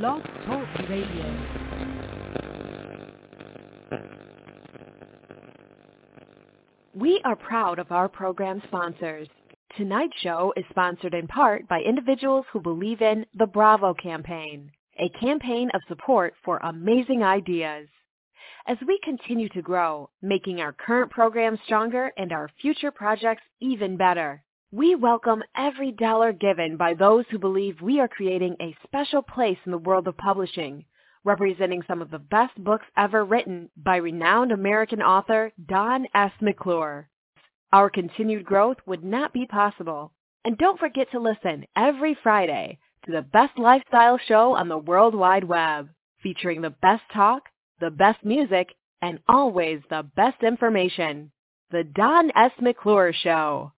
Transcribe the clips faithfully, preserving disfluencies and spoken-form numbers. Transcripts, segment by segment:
Blog Talk Radio. We are proud of our program sponsors. Tonight's show is sponsored in part by individuals who believe in the Bravo campaign, a campaign of support for amazing ideas. As we continue to grow, making our current program stronger and our future projects even better, we welcome every dollar given by those who believe we are creating a special place in the world of publishing, representing some of the best books ever written by renowned American author Don S. McClure. Our continued growth would not be possible. And don't forget to listen every Friday to the best lifestyle show on the World Wide Web, featuring the best talk, the best music, and always the best information. The Don S. McClure Show.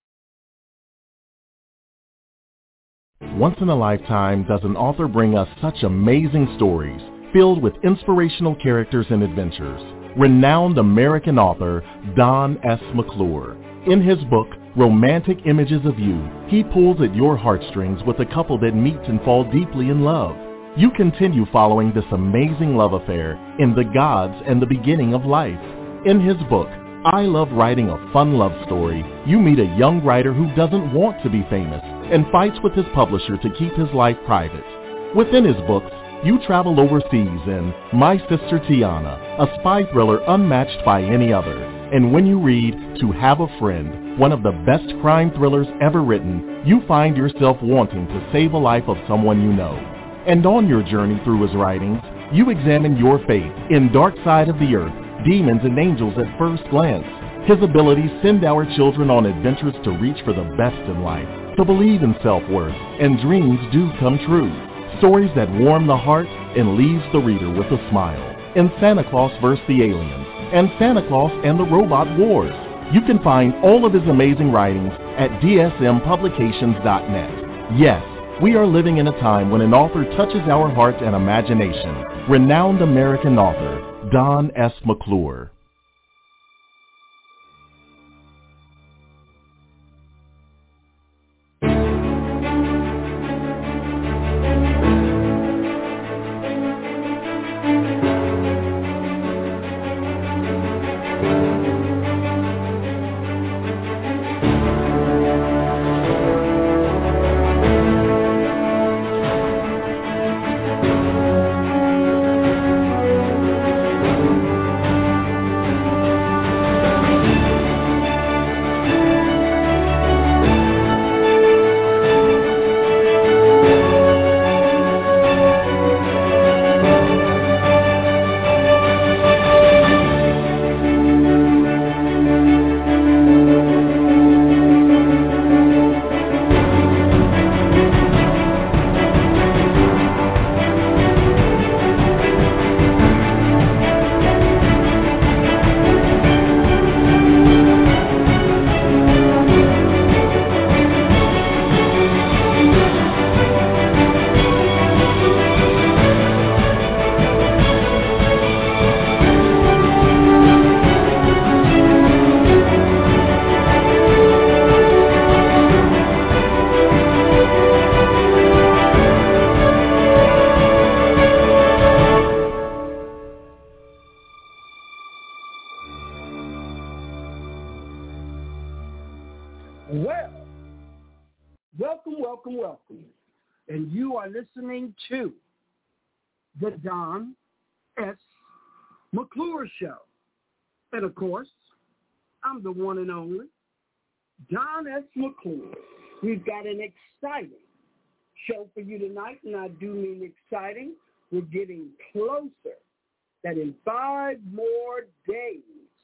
Once in a lifetime does an author bring us such amazing stories filled with inspirational characters and adventures. Renowned American author Don S. McClure. In his book, Romantic Images of You, he pulls at your heartstrings with a couple that meet and fall deeply in love. You continue following this amazing love affair in The Gods and the Beginning of Life. In his book, I Love Writing a Fun Love Story, you meet a young writer who doesn't want to be famous and fights with his publisher to keep his life private. Within his books, you travel overseas in My Sister Tiana, a spy thriller unmatched by any other. And when you read To Have a Friend, one of the best crime thrillers ever written, you find yourself wanting to save a life of someone you know. And on your journey through his writings, you examine your faith in Dark Side of the Earth, Demons and Angels at First Glance. His abilities send our children on adventures to reach for the best in life, to believe in self-worth, and dreams do come true. Stories that warm the heart and leaves the reader with a smile. In Santa Claus versus the Aliens and Santa Claus and the Robot Wars. You can find all of his amazing writings at D S M publications dot net. Yes, we are living in a time when an author touches our hearts and imagination. Renowned American author Don S. McClure. Listening to the Don S. McClure Show. And of course, I'm the one and only Don S. McClure. We've got an exciting show for you tonight, and I do mean exciting. We're getting closer that in five more days,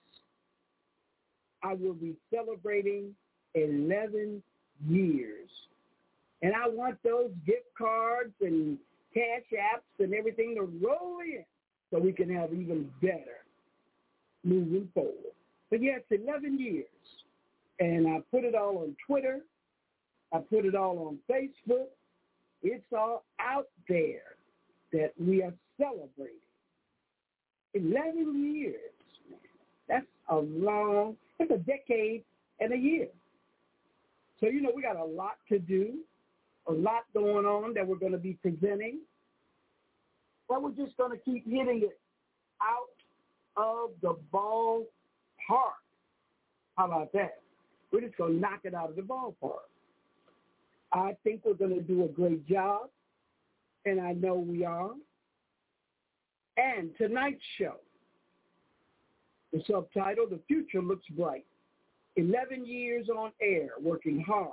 I will be celebrating eleven years. And I want those gift cards and cash apps and everything to roll in so we can have even better moving forward. But yeah, it's eleven years. And I put it all on Twitter. I put it all on Facebook. It's all out there that we are celebrating. eleven years. That's a long, that's a decade and a year. So, you know, we got a lot to do. A lot going on that we're going to be presenting. that we're just going to keep hitting it out of the ballpark. How about that? We're just going to knock it out of the ballpark. I think we're going to do a great job, and I know we are. And tonight's show, the subtitle, The Future Looks Bright. eleven years on air, working hard,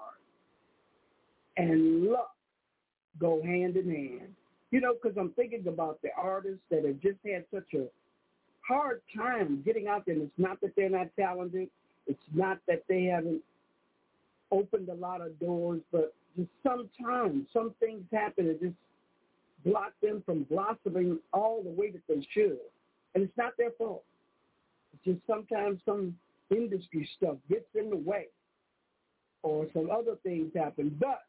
and luck go hand in hand. You know, because I'm thinking about the artists that have just had such a hard time getting out there. And it's not that they're not talented. It's not that they haven't opened a lot of doors, but just sometimes some things happen that just block them from blossoming all the way that they should. And it's not their fault. It's just sometimes some industry stuff gets in the way or some other things happen. But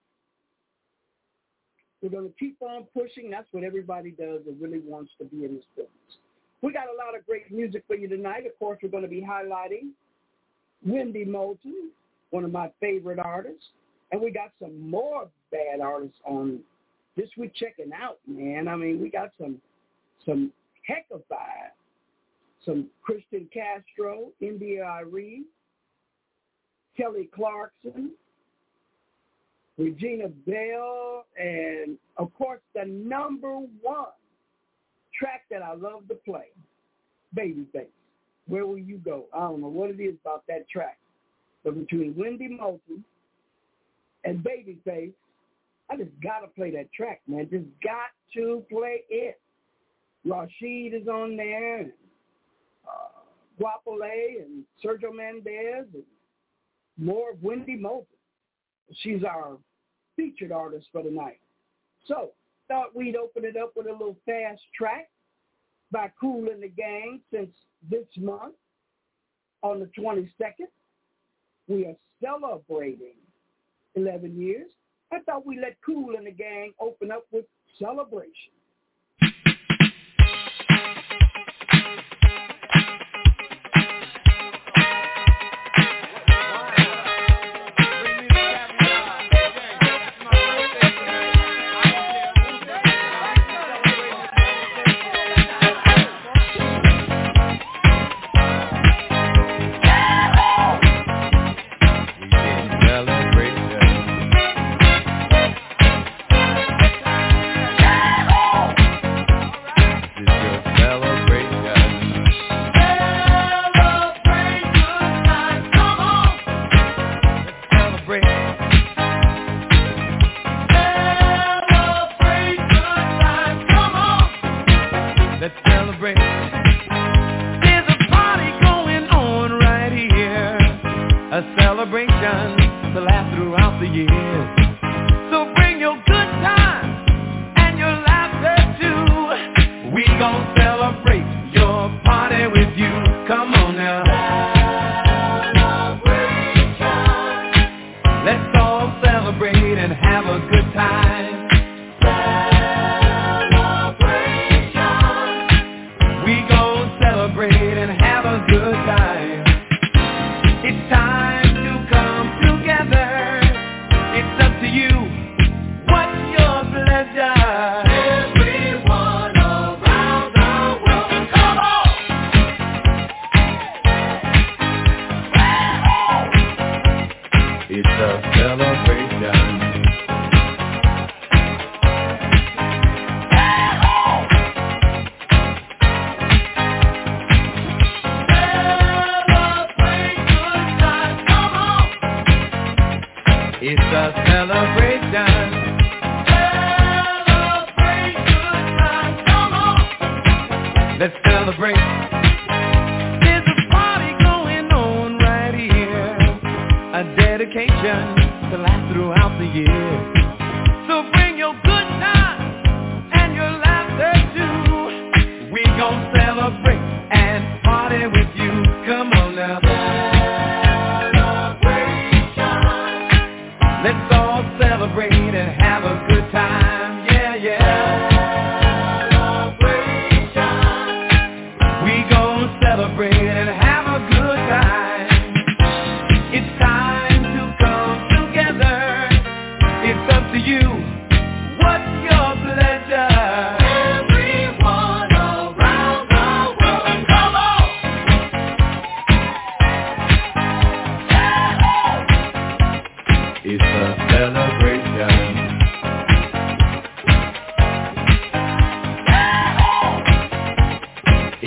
we're going to keep on pushing. That's what everybody does that really wants to be in this business. We got a lot of great music for you tonight. Of course, we're going to be highlighting Wendy Moulton, one of my favorite artists. And we got some more bad artists on this week checking out, man. I mean, we got some some heckified, some Christian Castro, India Arie, Kelly Clarkson, Regina Bell, and, of course, the number one track that I love to play, Babyface. Where Will You Go? I don't know what it is about that track. But between Wendy Moulton and Babyface, I just got to play that track, man. Just got to play it. Rashid is on there, and uh, Guapole and Sergio Mendez, and more of Wendy Moulton. She's our featured artist for tonight. So, thought we'd open it up with a little fast track by Kool and the Gang. Since this month, on the twenty-second, we are celebrating eleven years. I thought we'd let Kool and the Gang open up with Celebration. Celebrate.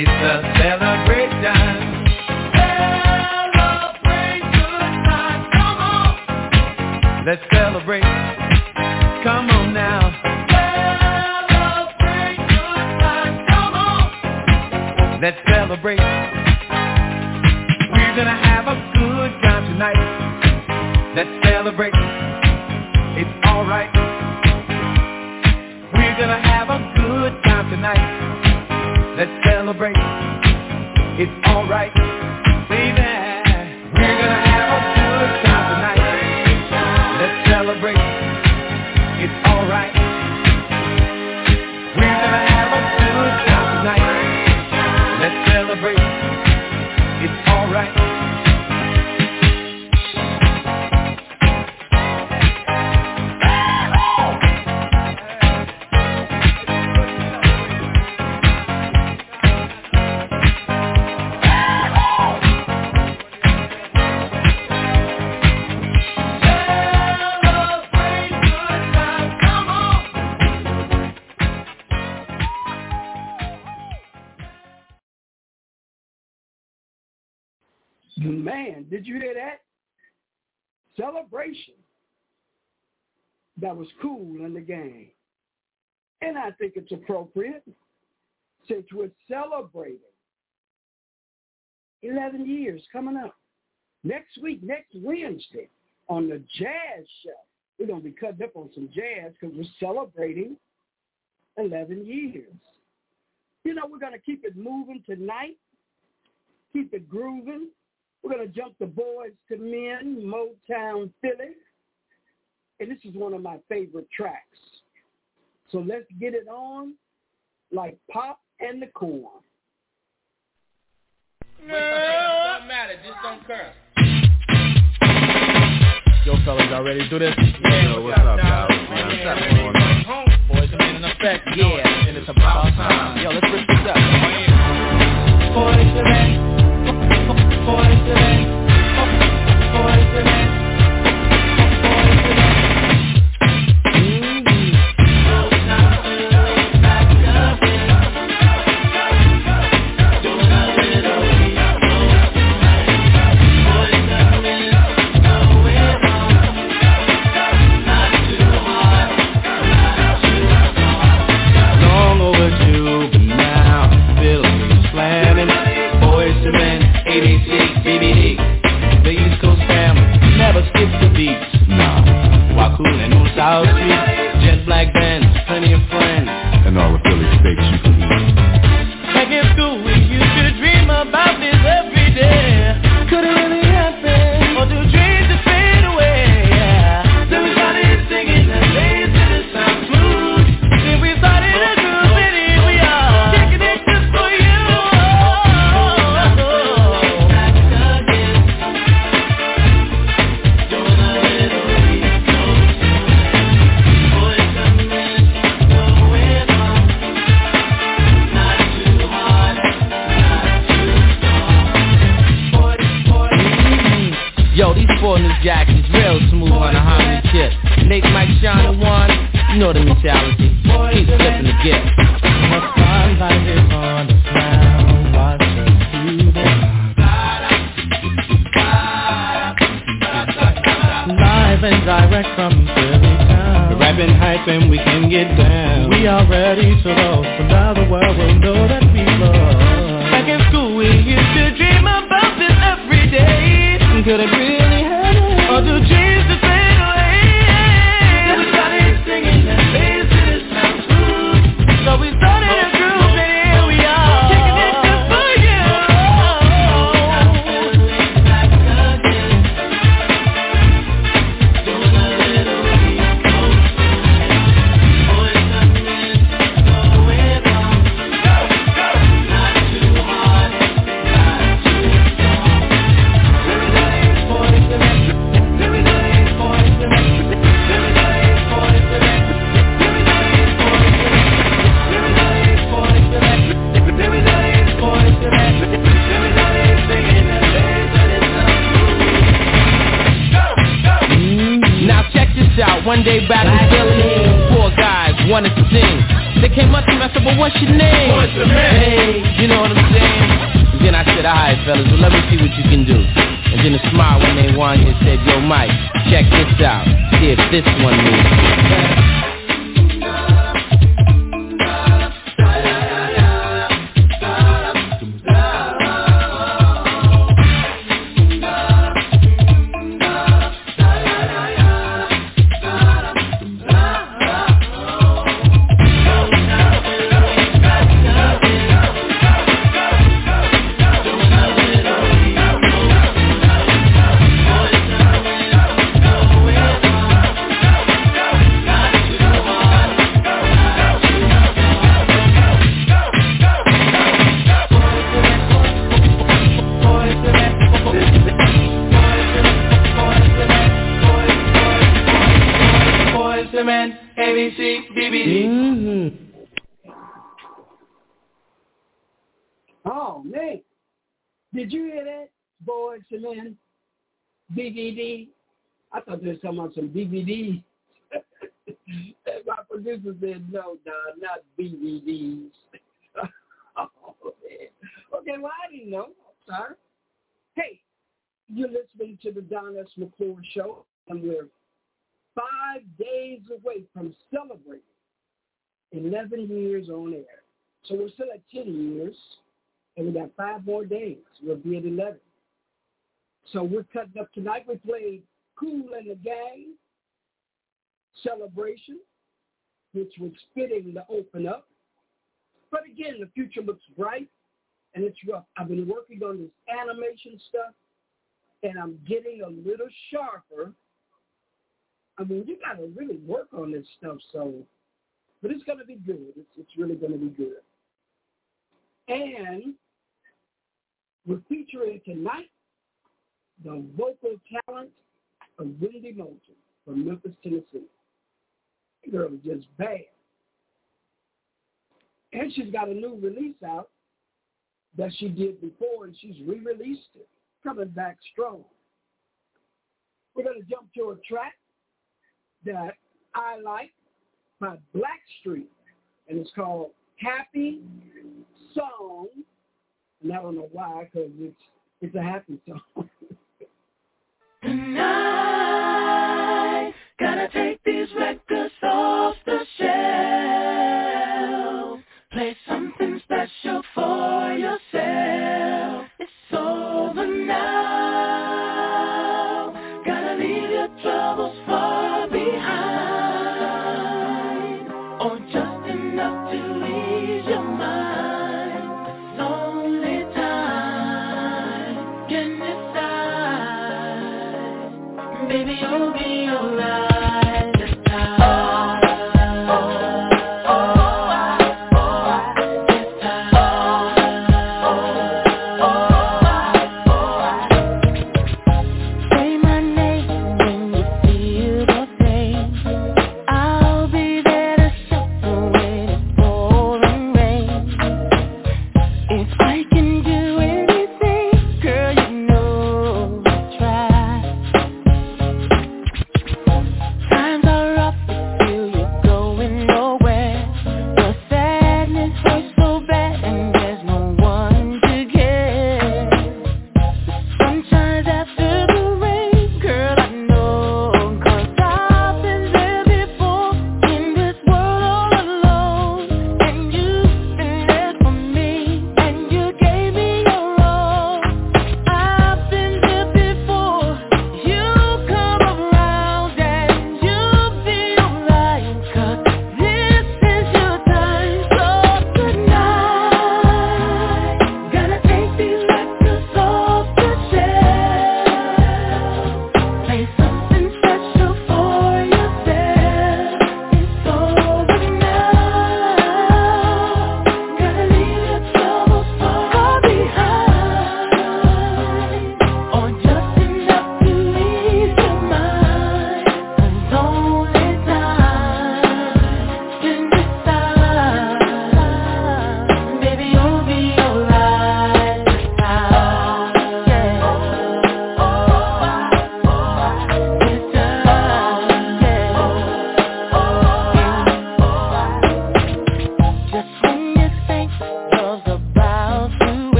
It's a celebration. Celebrate good times, come on. Let's celebrate. Come on now. Celebrate good times, come on. Let's celebrate. We're gonna have a good time tonight. Let's celebrate. It's alright. We're gonna have a good time tonight. Let's celebrate. It's alright, baby. We're gonna have a good time tonight. Let's celebrate. It's alright. We're gonna have a good time tonight. Let's celebrate. It's alright. Man, did you hear that? Celebration. That was cool in the game. And I think it's appropriate since we're celebrating eleven years coming up. Next week, next Wednesday, on the Jazz Show, we're going to be cutting up on some jazz because we're celebrating eleven years. You know, we're going to keep it moving tonight, keep it grooving. We're going to jump the Boys to Men, Motown Philly. And this is one of my favorite tracks. So let's get it on like Pop and the Corn. No. It don't matter. Just don't curse. Yo, fellas, y'all ready to do this? Yeah, Yo, what's up, guys? What's up, man? Boys to Men in effect. Yeah, and it's about time. Yo, let's rip this up. Boys to Men. Boys to Men, boys to Men, boys to Men. So now we're back again, doing a little ego. Boys to Men, going on, not too hard, not too hard. Long overdue, but now feeling planning. Boys to Men. A B C, B B D, the East Coast family never skips the beats. Nah, while cooling on South Street, jet black bands, plenty of friends, and all the Philly steaks you can eat. Back in school, we used to dream about this every day. Could it really happen, or do dreams just fade away? Yeah. Then we started singing and lazy to sound smooth. Then we started a group and here we are, kicking it just for you. Yo, these foreigners jacks is real smooth on a Honda chip. Nate, Mike, Sean, and Juan, you know the mentality. Keep flipping the gift. The spotlight is on the sound, watch us do this. Live and direct from Philly town. We're rapping hype and we can get down. We are ready to roll, so now the world will know that we love. Back in school we used to dream about this every day. Could it really happen, or do dreams just fade away? Then we started singing and lazy to sound smooth. So we started a group and here we are, kicking it just for you. Back again, doing a little ego. Boys and men, going on. Not too hard, not too strong. Now check this out, one day back in Philly, four guys wanted to sing. They came up to me, I said, well, what's your name? Boyz two Men. Hey, you know what I'm saying? And then I said, alright fellas, well let me see what you can do. And then a smile when they won and said, yo Mike, check this out, see if this one moves. Oh, man. Did you hear that? Boyz two Men, D V D. I thought they were talking about some D V Ds. My producer said, no, no, not D V Ds. Oh, man. Okay, well, I didn't know. Sorry. Hey, you're listening to the Don S. McClure Show, and we're five days away from celebrating eleven years on air. So we're still at ten years, and we got five more days. We'll be at eleven. So we're cutting up tonight. We played Kool and the Gang, Celebration, which was fitting to open up. But again, the future looks bright, and it's rough. I've been working on this animation stuff, and I'm getting a little sharper. I mean, you got to really work on this stuff, so, but it's going to be good. It's, it's really going to be good. And we're featuring tonight the vocal talent of Wendy Moulton from Memphis, Tennessee. The girl is just bad. And she's got a new release out that she did before, and she's re-released it, coming back strong. We're going to jump to a track that I like by Blackstreet, and it's called Happy Song. And I don't know why, because it's, it's a happy song. Tonight, gotta take these records off the shelf. Play something special for yourself. It's over now. Gotta leave your troubles far behind, or just enough to ease your mind. It's only time can decide. Baby, you'll be alright this time.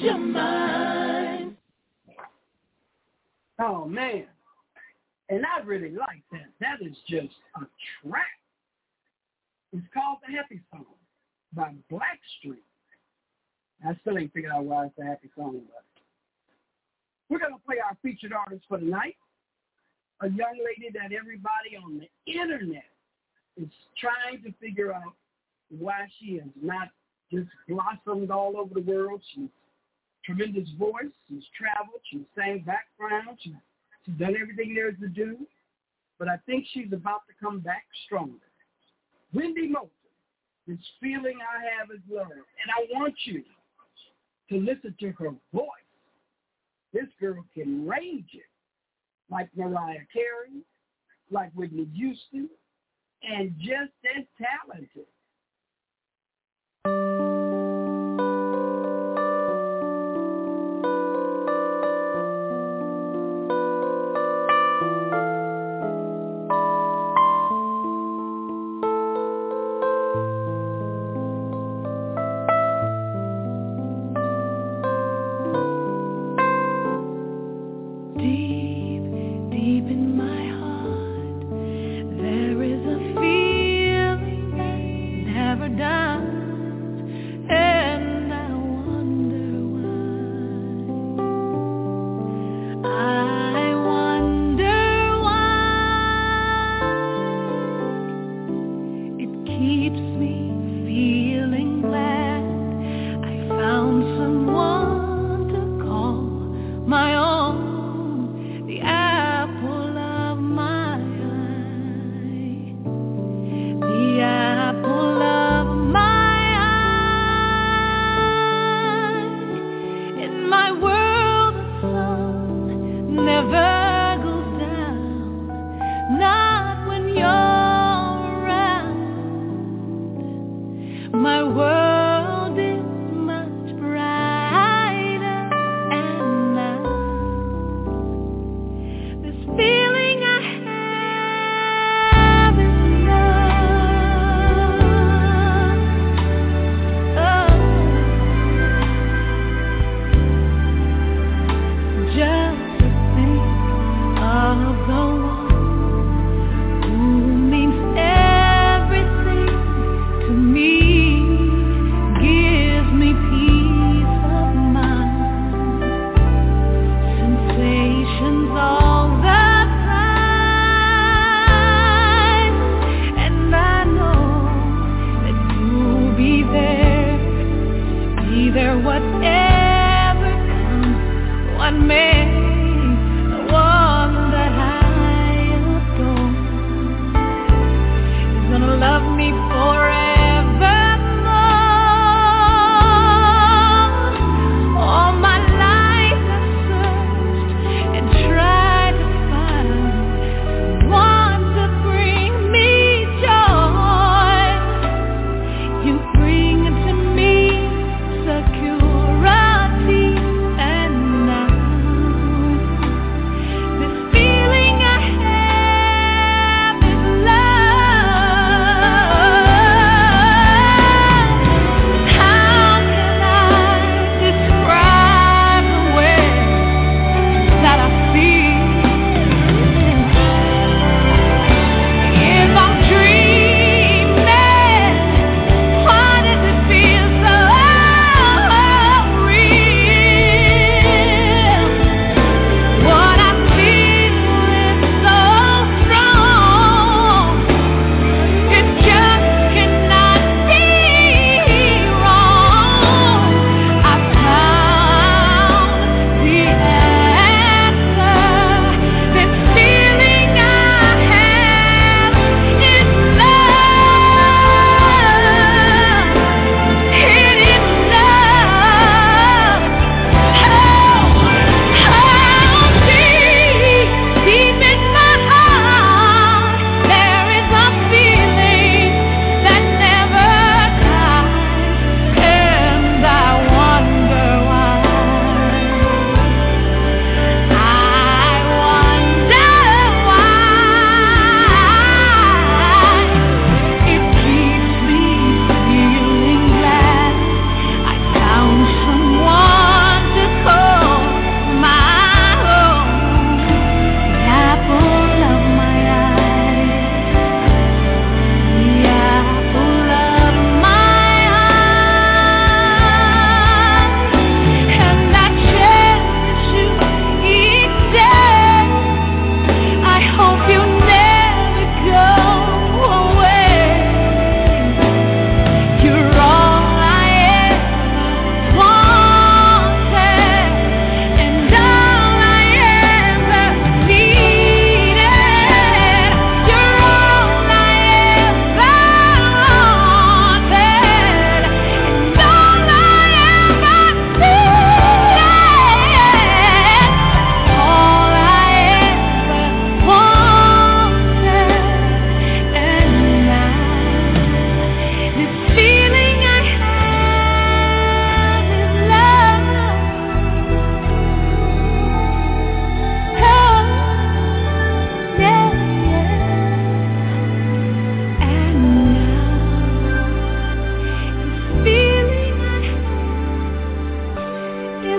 ease your mind. Oh, man. And I really like that. That is just a track. It's called The Happy Song by Blackstreet. I still ain't figured out why it's a happy song, but we're going to play our featured artist for tonight, a young lady that everybody on the internet is trying to figure out why she has not just blossomed all over the world. She's tremendous voice. She's traveled. She's sang background. She's, she's done everything there is to do. But I think she's about to come back stronger. Wendy Moulton, this feeling I have is love. And I want you to listen to her voice. This girl can range it like Mariah Carey, like Whitney Houston, and just as talented. Security and now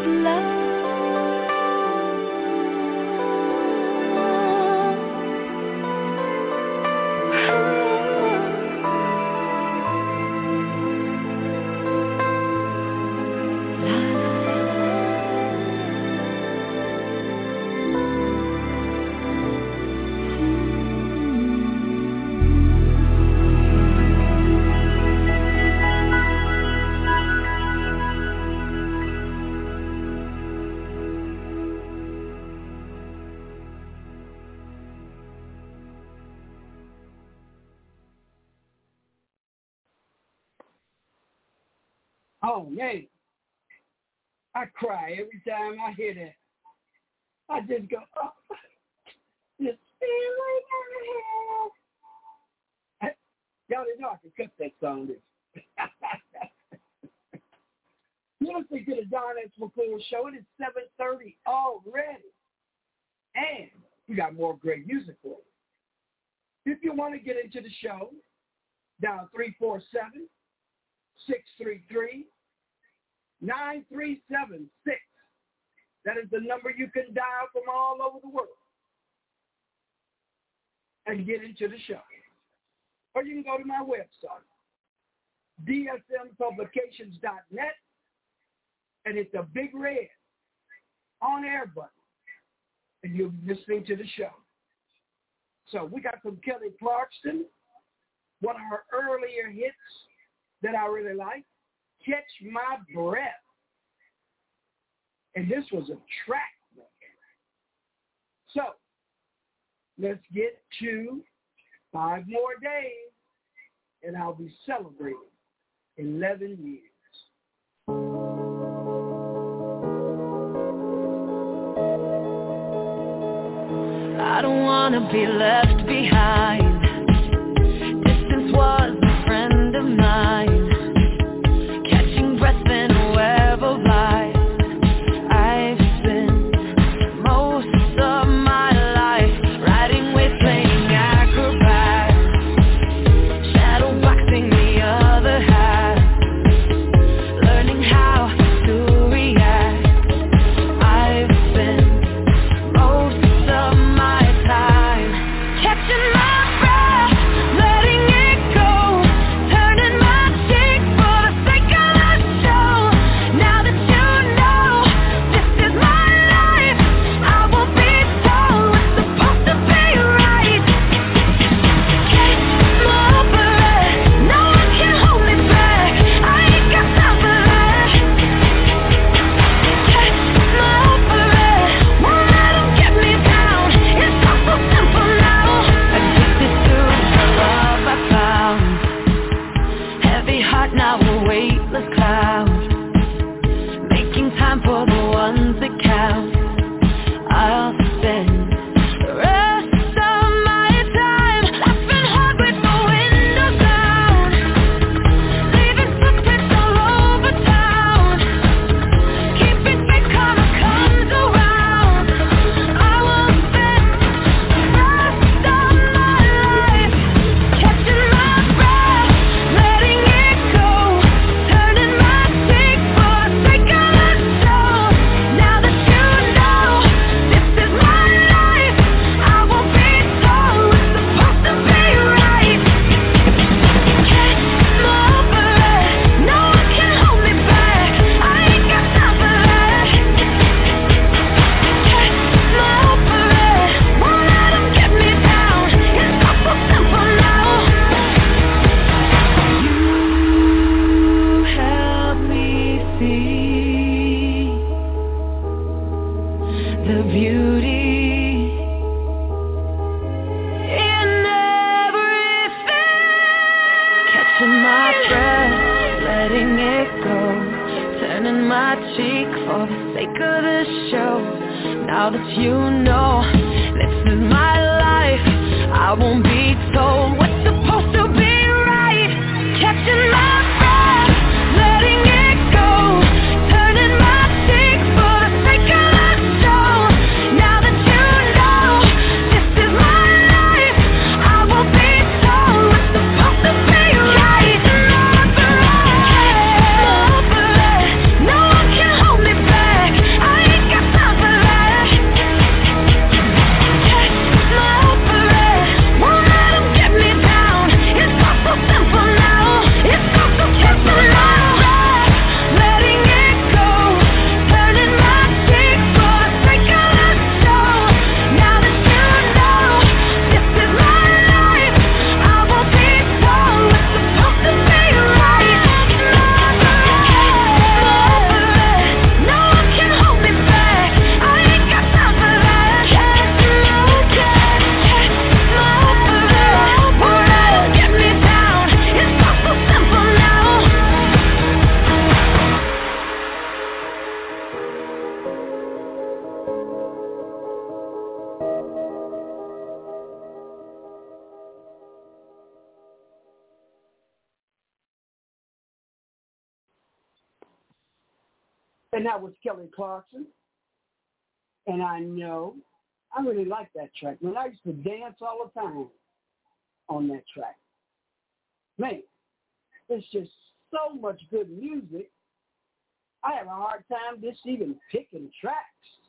Oh, man. I cry every time I hear that. I just go, oh, this feeling I have. Y'all didn't know I could cut that song. You're listening to the Don S. McCool Show. It is seven thirty already. And we got more great music for you. If you want to get into the show, dial three four seven, six three three, nine three seven six. That is the number you can dial from all over the world and get into the show. Or you can go to my website, D S M publications dot net, and it's a big red on-air button, and you'll be listening to the show. So we got some Kelly Clarkson, one of her earlier hits that I really like, Catch My Breath. And this was a track. So let's get to five more days, and I'll be celebrating eleven years. I don't want to be left behind. Distance was a friend of mine, catching breath in a web of life. I've spent most of my life riding with playing acrobat, shadow boxing the other half, learning how to react. I've spent most of my time catching my breath, letting it go, turning my cheek for the sake of the show. Now that you know this is my life, I won't be told what's supposed to be right. Catch my breath, no one can hold me back, I ain't got time for that. Catch my breath, won't let them get me down, it's all so simple now. Addicted to the love I found, heavy heart now a weightless cloud, making time for the ones that count. I'll spend the rest of my time laughing hard with the windows down, leaving footprints all over town, keeping faith karma comes around. I will spend the rest of my life catching my breath, letting it go, turning my cheek for the sake of the show. Now that you know this is my life, I won't be told what's supposed to be right. Catch my breath, no one can hold me back, I ain't got time for that. Catch my breath, won't let them get me down, it's all so simple now. You help me see the beauty in everything. Catching my breath, letting it go, turning my cheek for the sake of the show. Now that you know this is my life, I won't be told what's supposed to be right. Catching my breath, letting it go, turning my cheek for the sake of the show. Now that you know this is my life, I won't be told what's supposed to be right. Catching my breath, no one can hold me back, And that was Kelly Clarkson. And I know, I really like that track. Man, I used to dance all the time on that track. Man, it's just so much good music. I have a hard time just even picking tracks.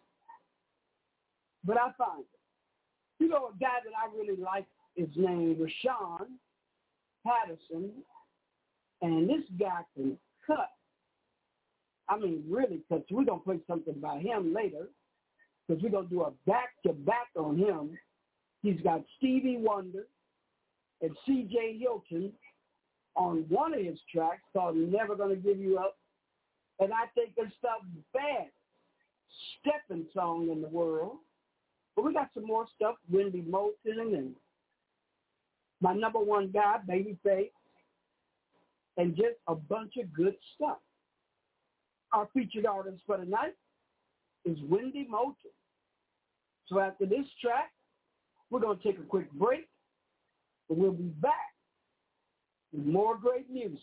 But I find it. You know, a guy that I really like is named Rashawn Patterson. And this guy can cut. I mean, really, because we're going to play something by him later, because we're going to do a back-to-back on him. He's got Stevie Wonder and C J Hilton on one of his tracks called Never Gonna Give You Up. And I think it's the best stepping song in the world. But we got some more stuff, Wendy Moulton and my number one guy, Babyface, and just a bunch of good stuff. Our featured artist for tonight is Wendy Moulton. So after this track, we're going to take a quick break, and we'll be back with more great music.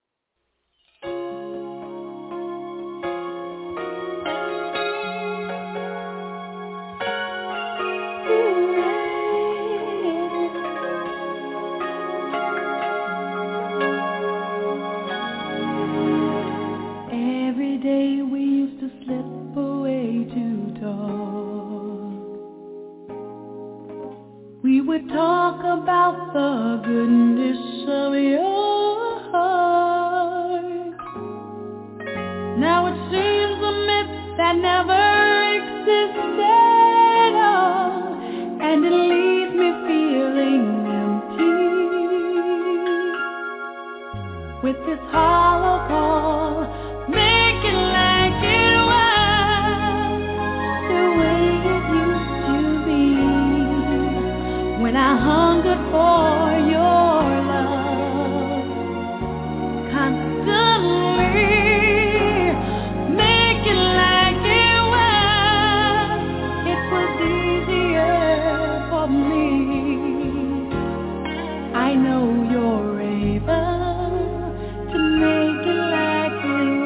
We would talk about the goodness of your heart. Now it seems a myth that never existed at all, and it leaves me feeling empty. With this hollow call, make it like it was, the way it used to be. When I hungered for your love, constantly, make it like it was. It was easier for me. I know you're able to make it like it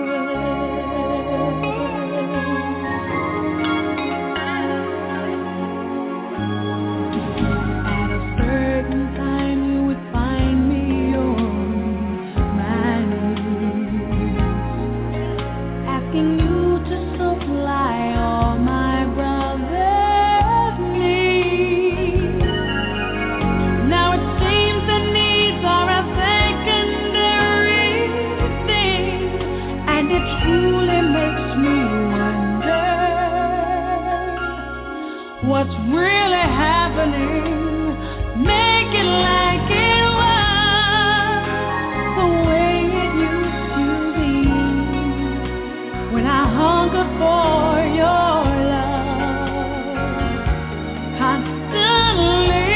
what's really happening. Make it like it was, the way it used to be. When I hungered for your love, constantly,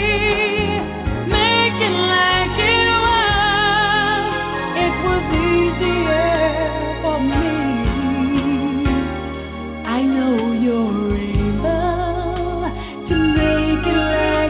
make it like it was. It was easier for me. I know you're able to make it last.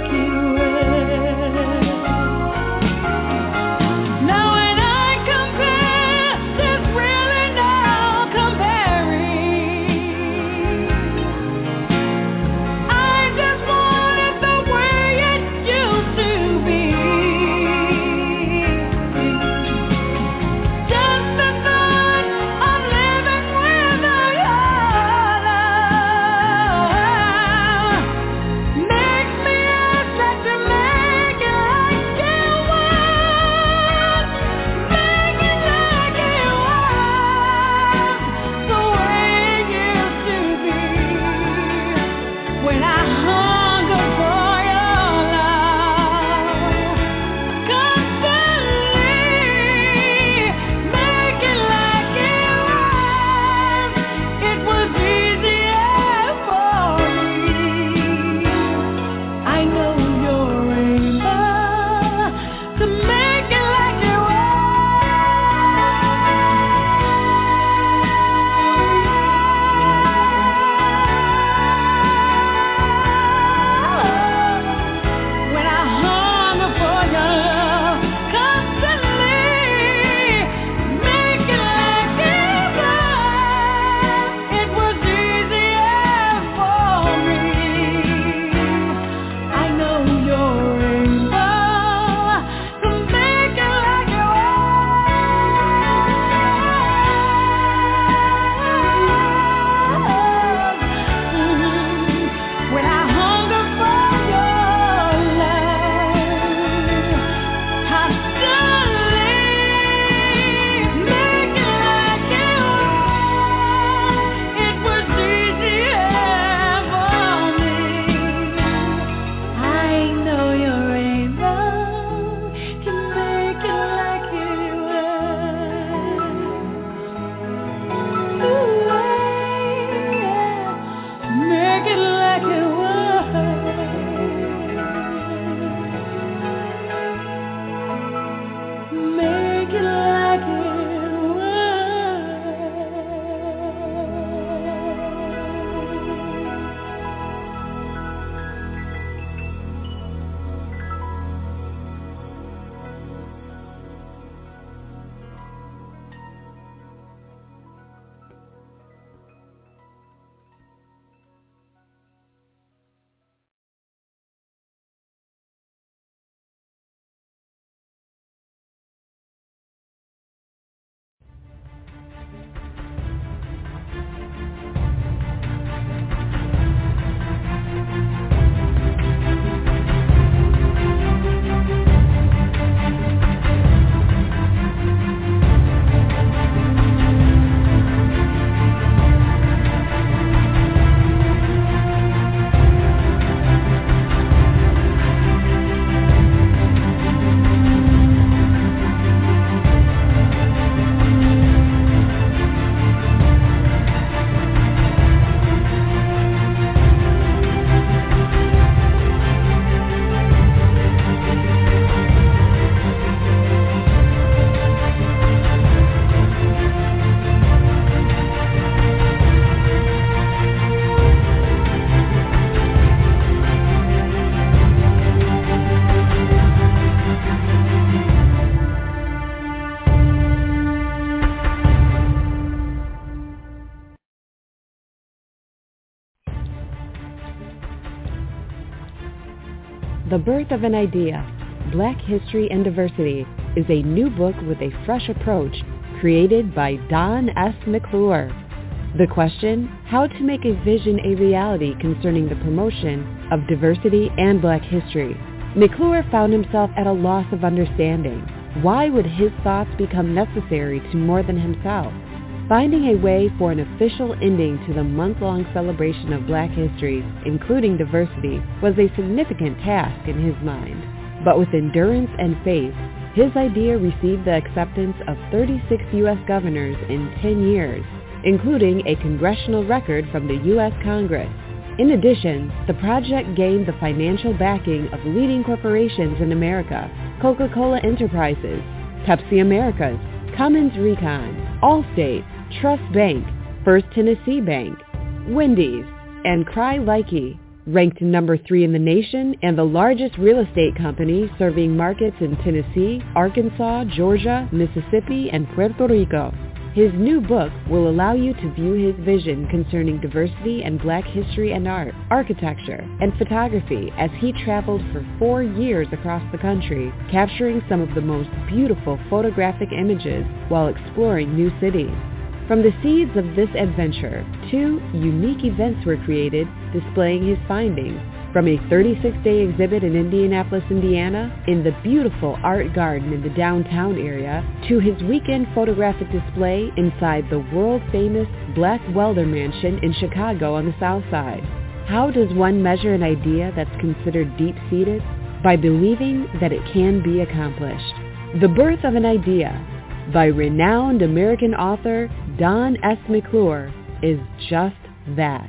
The Birth of an Idea, Black History and Diversity is a new book with a fresh approach created by Don S. McClure. The question, how to make a vision a reality concerning the promotion of diversity and Black history. McClure found himself at a loss of understanding. Why would his thoughts become necessary to more than himself? Finding a way for an official ending to the month-long celebration of Black history, including diversity, was a significant task in his mind. But with endurance and faith, his idea received the acceptance of thirty-six U S governors in ten years, including a congressional record from the U S Congress. In addition, the project gained the financial backing of leading corporations in America: Coca-Cola Enterprises, Pepsi Americas, Cummins Recon, Allstate, Trust Bank, First Tennessee Bank, Wendy's, and Cry-Likey. Ranked number three in the nation and the largest real estate company serving markets in Tennessee, Arkansas, Georgia, Mississippi, and Puerto Rico. His new book will allow you to view his vision concerning diversity and Black history and art, architecture, and photography as he traveled for four years across the country, capturing some of the most beautiful photographic images while exploring new cities. From the seeds of this adventure, two unique events were created displaying his findings, from a thirty-six day exhibit in Indianapolis, Indiana, in the beautiful art garden in the downtown area, to his weekend photographic display inside the world-famous Black Welder Mansion in Chicago on the South Side. How does one measure an idea that's considered deep-seated? By believing that it can be accomplished. The Birth of an Idea, by renowned American author Don S. McClure, is just that.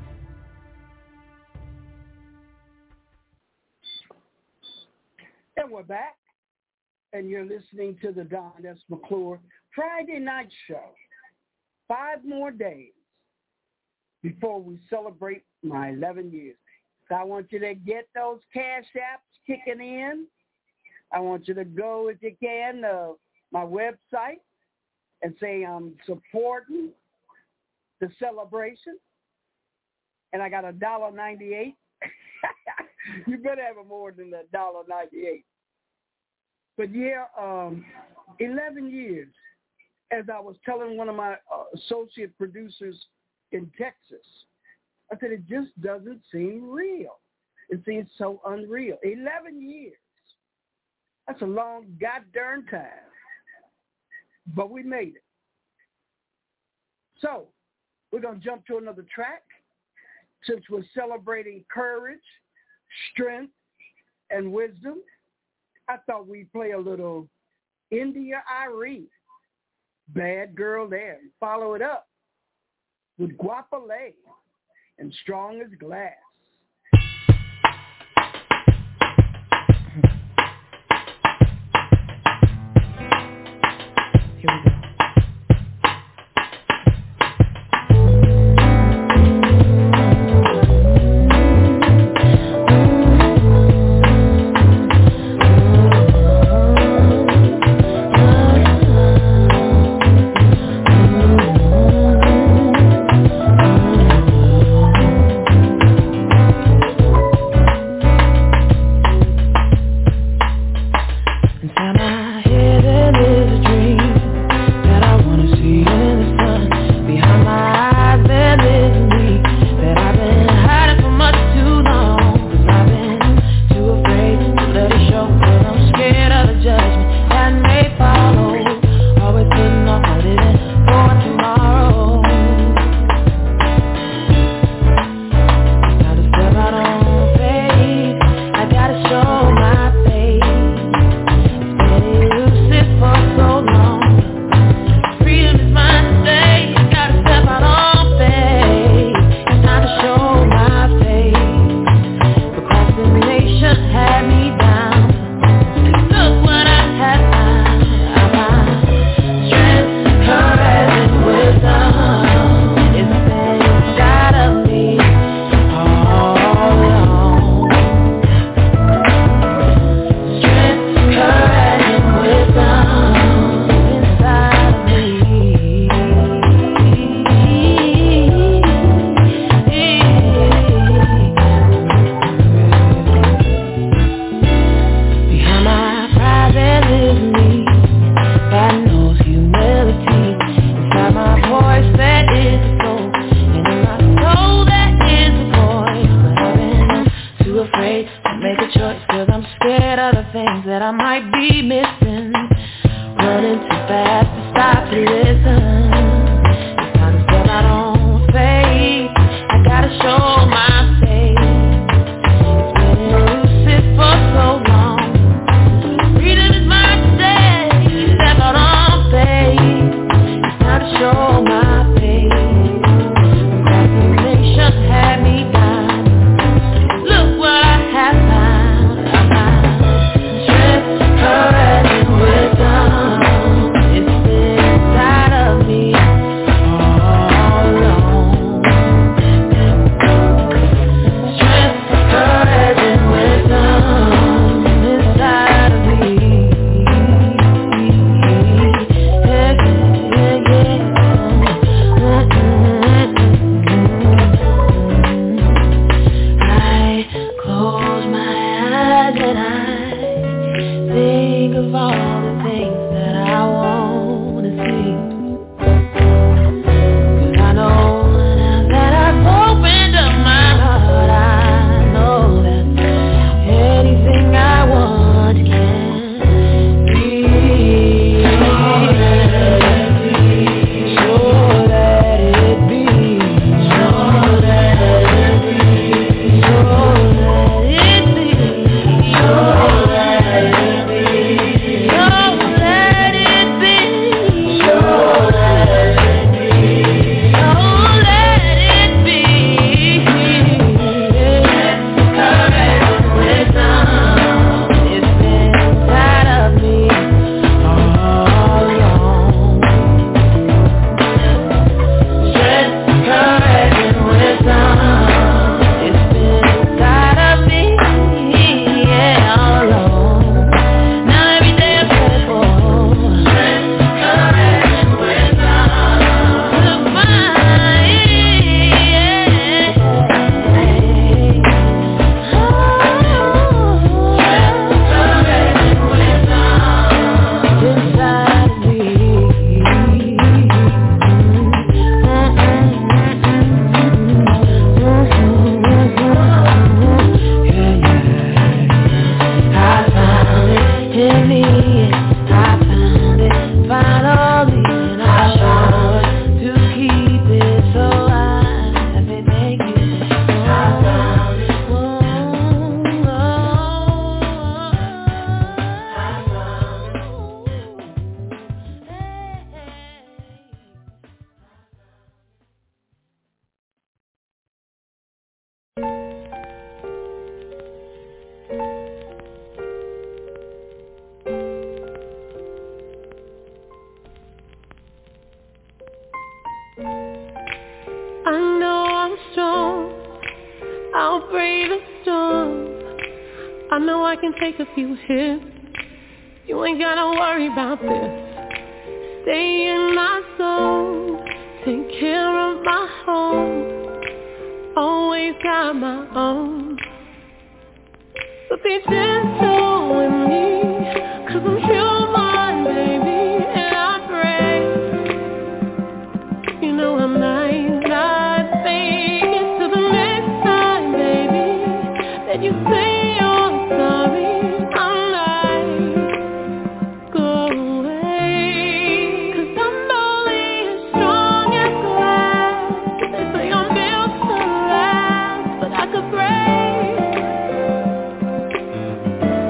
And we're back, and you're listening to the Don S. McClure Friday Night Show. Five more days before we celebrate my eleven years. So I want you to get those cash apps kicking in. I want you to go, if you can, to my website and say I'm supporting the celebration. And I got a dollar ninety-eight. You better have it more than a dollar ninety-eight. But yeah, um, eleven years. As I was telling one of my uh, associate producers in Texas, I said, it just doesn't seem real. It seems so unreal. eleven years. That's a long goddamn time. But we made it. So we're going to jump to another track. Since we're celebrating courage, strength, and wisdom, I thought we'd play a little India Arie, Bad Girl There, and follow it up with Guapale and Strong as Glass. Here we go. I might be missing. Running too fast to stop to listen. It's time to step out on faith. I gotta show my face. It's been elusive for so long. Freedom is mine today. Step out on faith. It's time to show my face. Procrastination had me down. Look what I have found. I found strength, courage, and wisdom. It's inside of me all along. Strength, courage, and wisdom inside of me. Yeah, yeah, yeah. I close my eyes and I think of all the things that I want to see. 'Cause I know now that I've opened up my heart, I know that anything I want can be. So let it be. So let it be. So let it be. So let it be. So let it be. So let it be. So let it be. Courage and wisdom, it's been inside of me all along. Strength, courage, and wisdom, it's been inside of me, yeah, all along. Now every day I pray for strength, courage, and wisdom to find, yeah. Oh, strength, courage, and wisdom inside of me. I found it in me, I found it finally, and I try to keep it so I may make it. I found it. Oh, oh, I found it. Hey. I know I'm strong, I'll brave the storm. I know I can take a few hits. You ain't gotta worry about this. Stay in my zone, take care of my home. Always got my own. So be gentle with me, 'cause I'm human, baby, and I pray. You know I might not make it to the next time, baby, that you say you're sorry. I might go away, 'cause I'm only as strong as glass. They say I'm built to last, but I could break.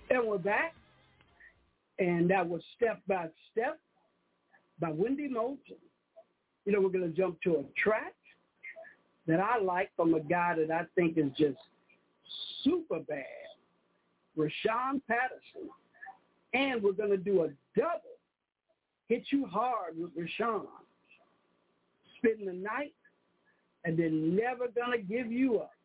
And we're back. And that was Step by Step by Wendy Moulton. You know, we're going to jump to a track that I like from a guy that I think is just super bad, Rashawn Patterson. And we're going to do a double, Hit You Hard with Rashawn. Spend the night, and then Never Gonna Give You Up.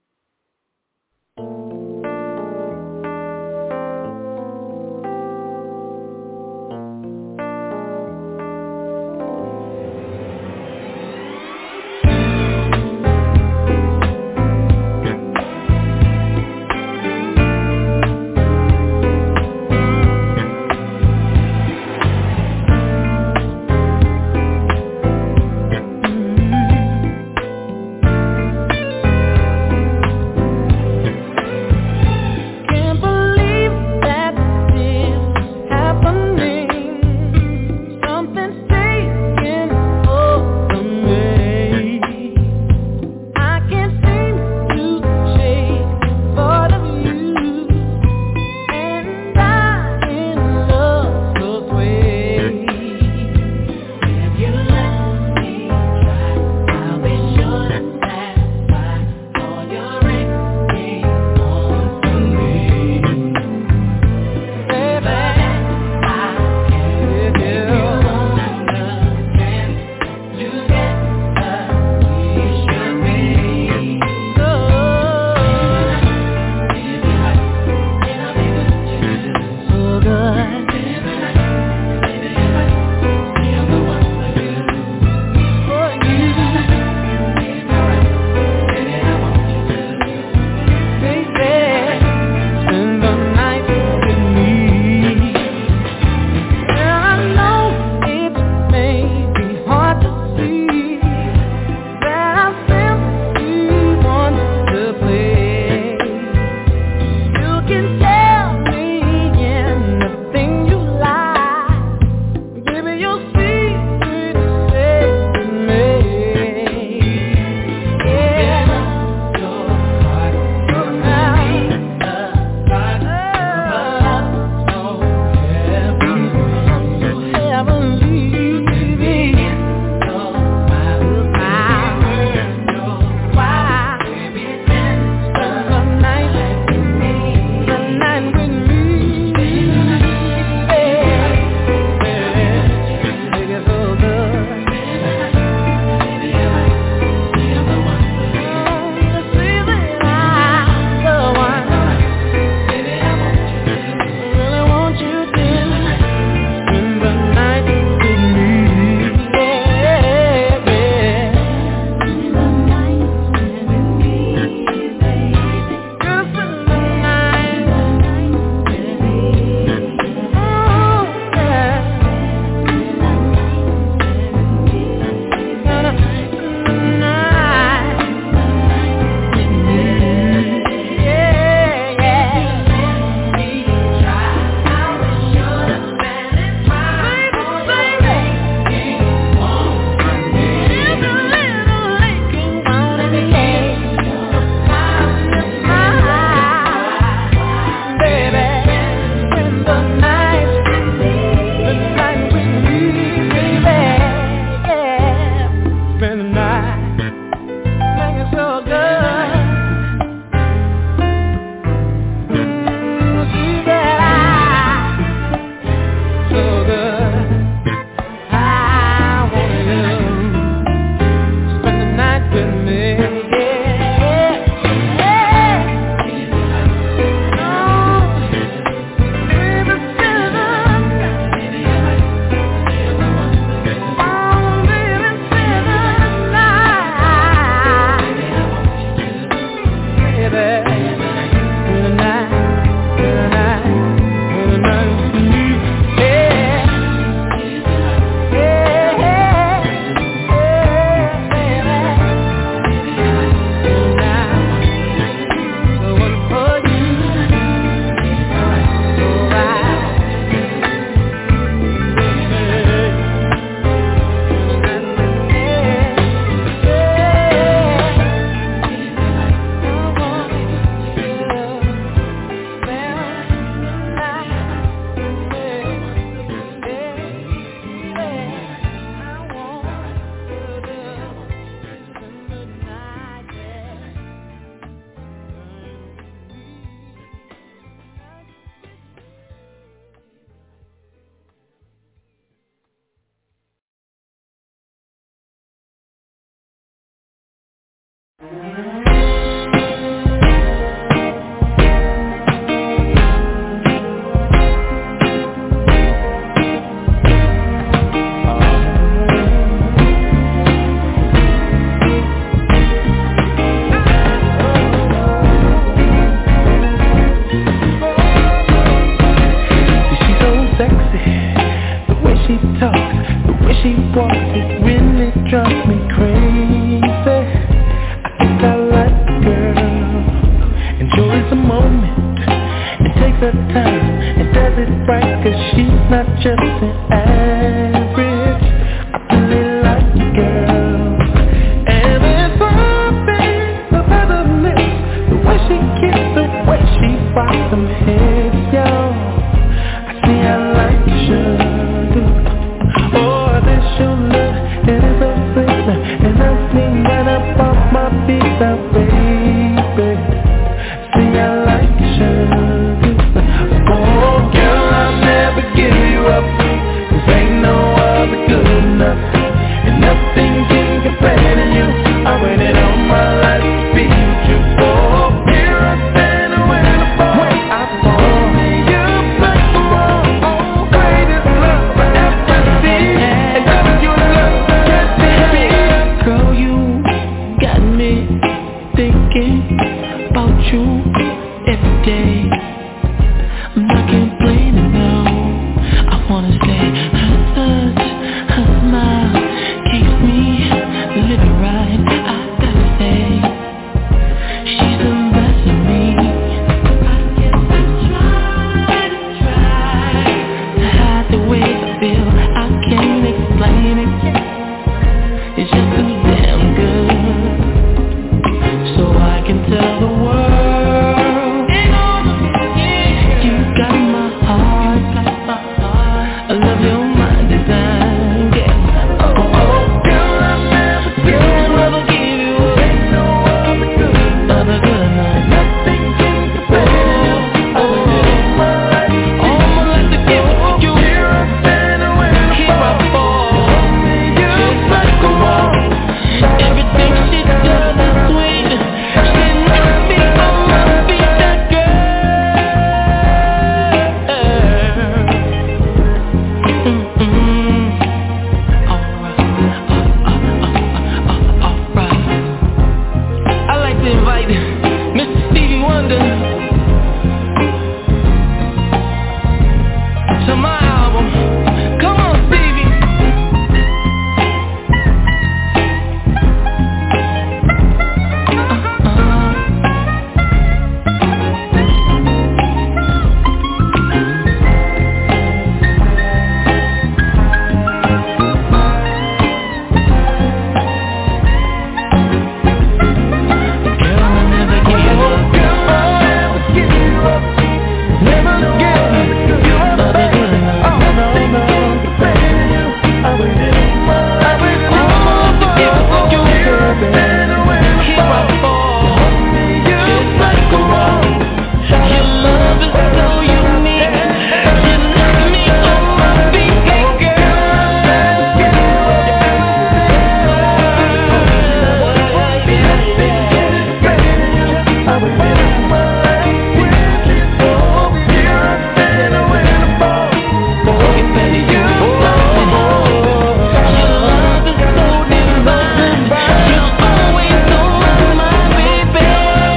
Mm-hmm. time, and does it right, cause she's not just an average. I really like the girl, and it's something about her lips, the way she kisses, the way she rocks them hips, yo. I see I like sugar. Oh, this your love, it is so sweet, and I sing right up off my feet, now baby. See I like sugar. Oh girl, I'll never give you up, cause ain't no other good enough, and nothing can compare to you. I waited all my life to be with you. Oh, here I stand when I fall, when I fall. You break the wall, oh, greatest love I ever seen, and that's your love, yes baby. Girl, you got me thinking about you every day. I'm not complaining now, I wanna say her touch, her smile keeps me living right. I gotta say, she's the best of me. I guess I try to try to hide the way I feel, I can't explain it, it's just too damn good, so I can tell the world you got my heart. I love your mind design, yeah. Oh, oh, girl, I'll never give you up, give you up. Ain't no other good, other good enough. Nothing can compare. Oh, oh, my life, all my life to give it to you. Here I stand when I fall. Just like a wall. Everything she does is sweet. She knocks me on my feet, that girl. Mm-mm. Alright, uh, uh, uh, uh, alright. I'd like to invite Mister Stevie Wonder to my album. Come on, Stevie. Girl, I'll never give you up. Girl, I'll never give you up. Never give you up. Other good enough. Oh, no, no. I waited all my life. I waited all my life for you, baby. Here I fall, just like a wall. Your love is so unique. You knock me on my feet, hey girl. I waited all my life with you. Oh, here I stand when I fall. Oh, it's better you love me. Your love is so divine. You're always on my mind, baby.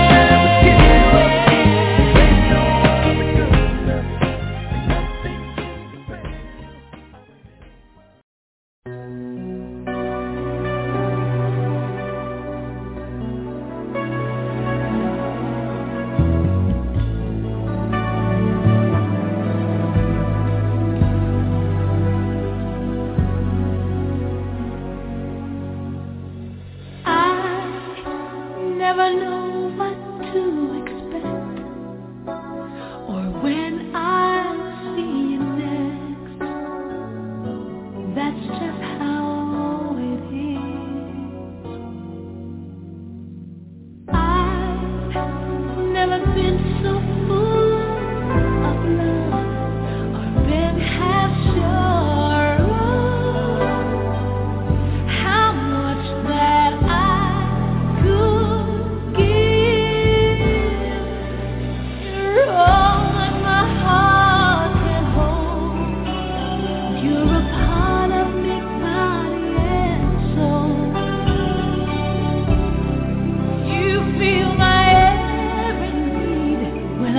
I never know what to expect, or when I'll see you next. That's just how it is. I've never been so full of love, or been half sure of how much that I could give. You're all that my heart can hold. You're a part of me, body and soul. You feel my every need when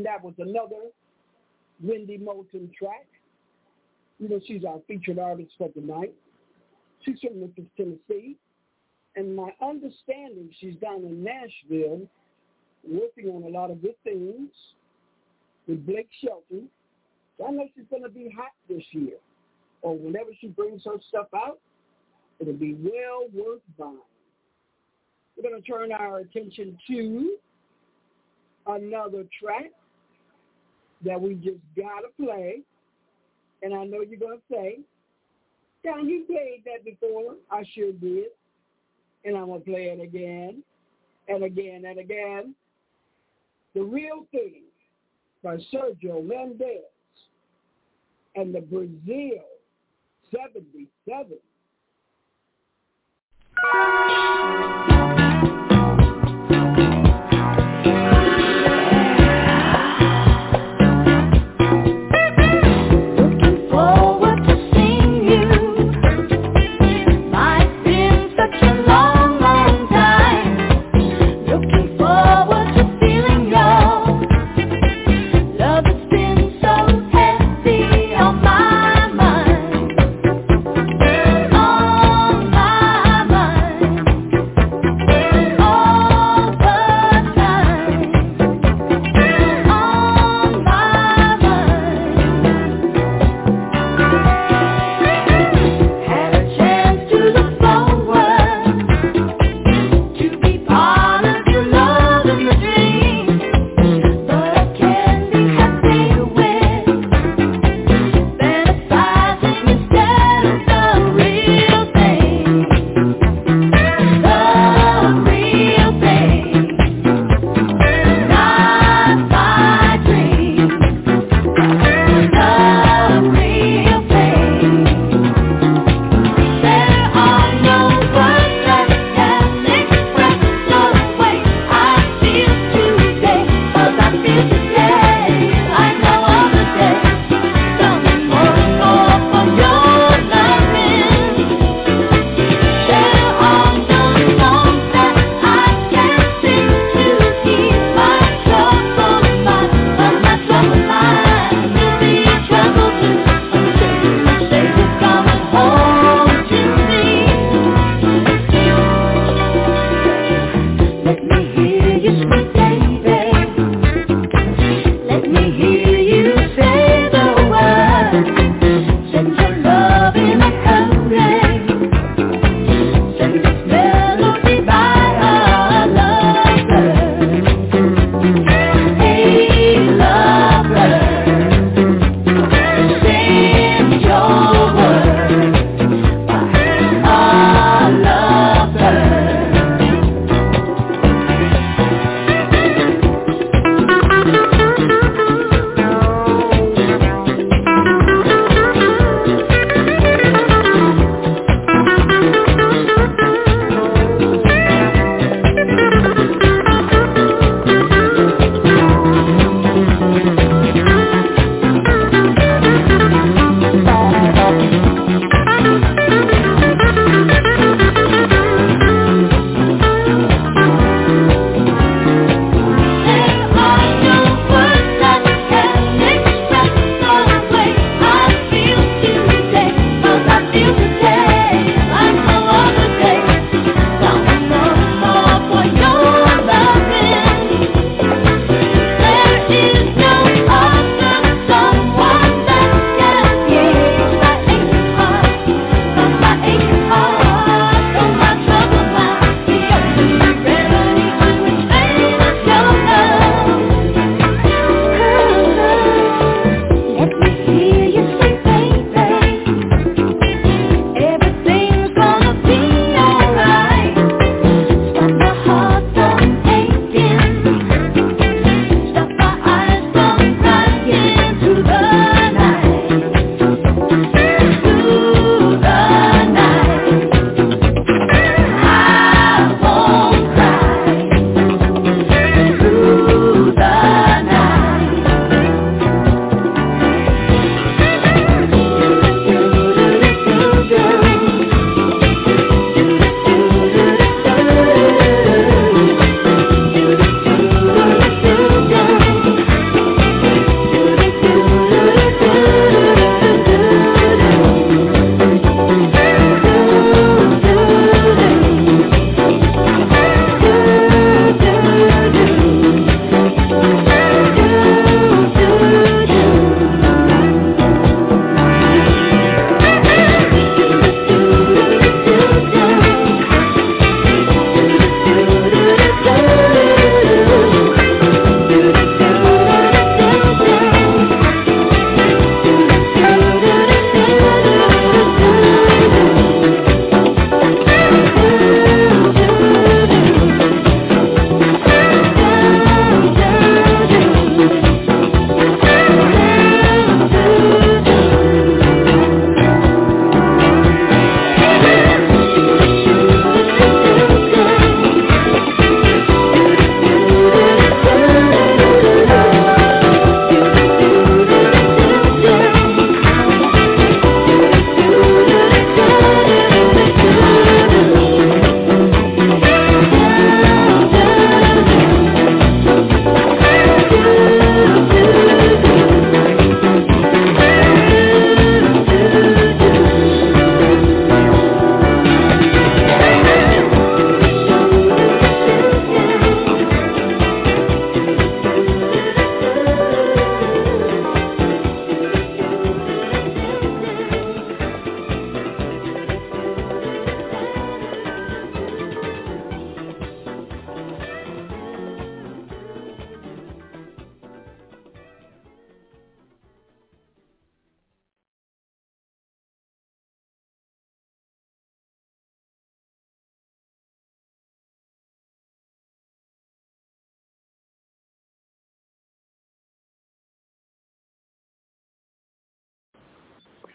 And that was another Wendy Moulton track. You know, she's our featured artist for tonight. She's from Memphis, Tennessee. And my understanding, she's down in Nashville working on a lot of good things with Blake Shelton. So I know she's going to be hot this year. Or whenever she brings her stuff out, it'll be well worth buying. We're going to turn our attention to another track that we just got to play. And I know you're going to say, Don, you played that before. I sure did. And I'm going to play it again and again and again. The Real Thing by Sergio Mendes and the Brazil seventy-seven. Thank you.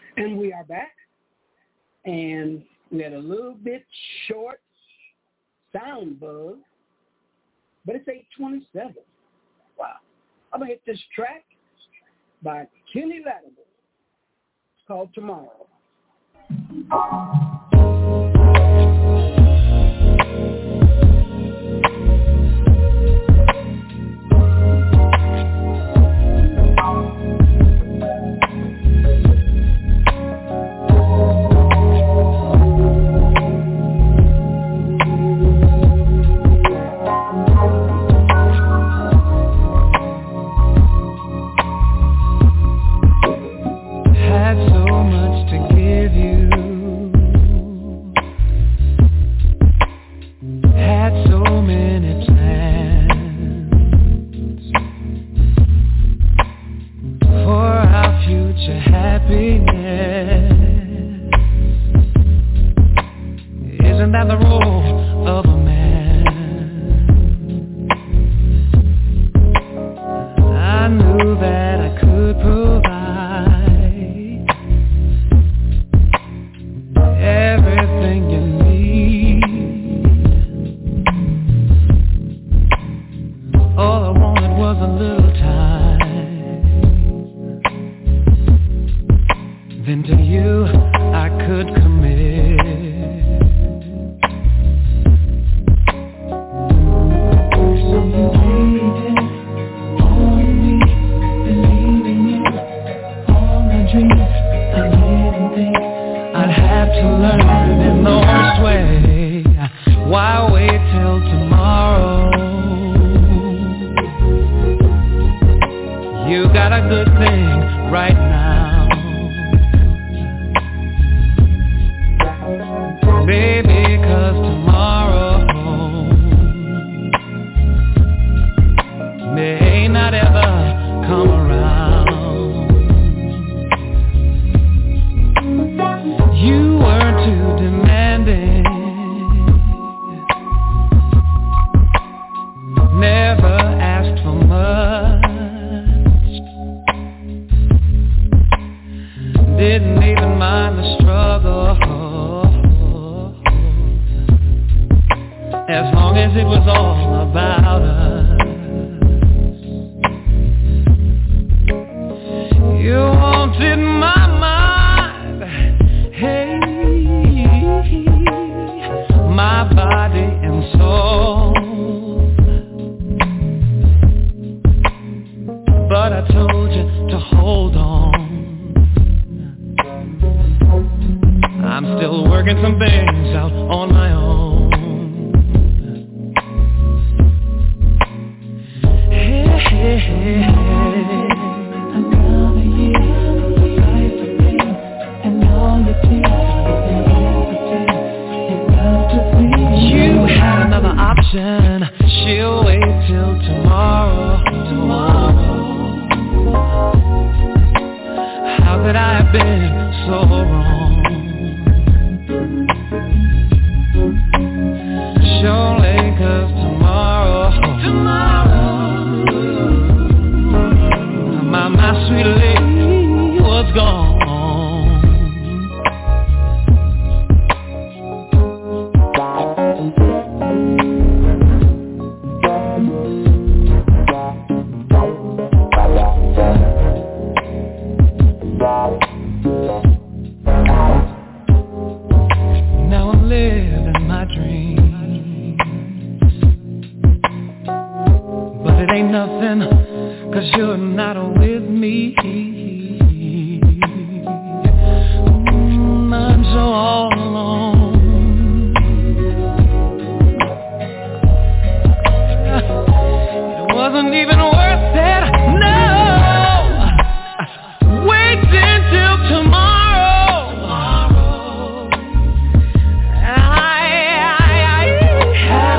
And we are back. And we had a little bit short sound bug, but it's eight twenty-seven. Wow. I'm going to hit this track by Kenny Latimer. It's called Tomorrow.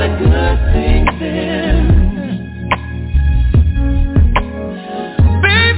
Baby,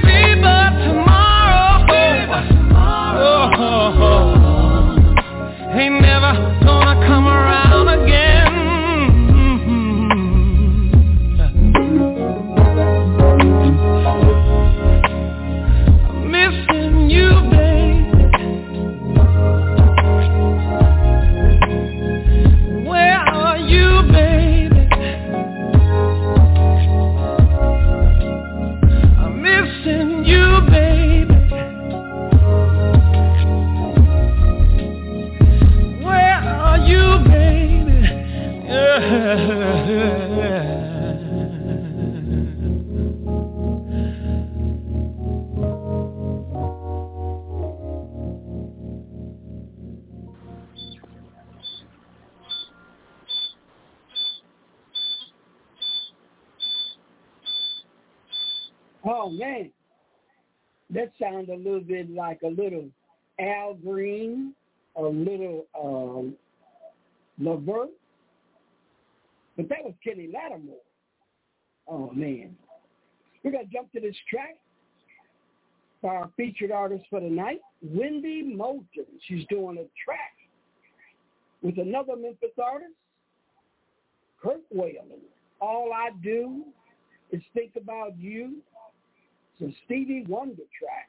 Oh, man. That sounded a little bit like a little Al Green, a little um, Levert. But that was Kenny Lattimore. Oh, man. We're going to jump to this track by our featured artist for the night, Wendy Moulton. She's doing a track with another Memphis artist, Kirk Whalen. All I Do Is Think About You. It's a Stevie Wonder track.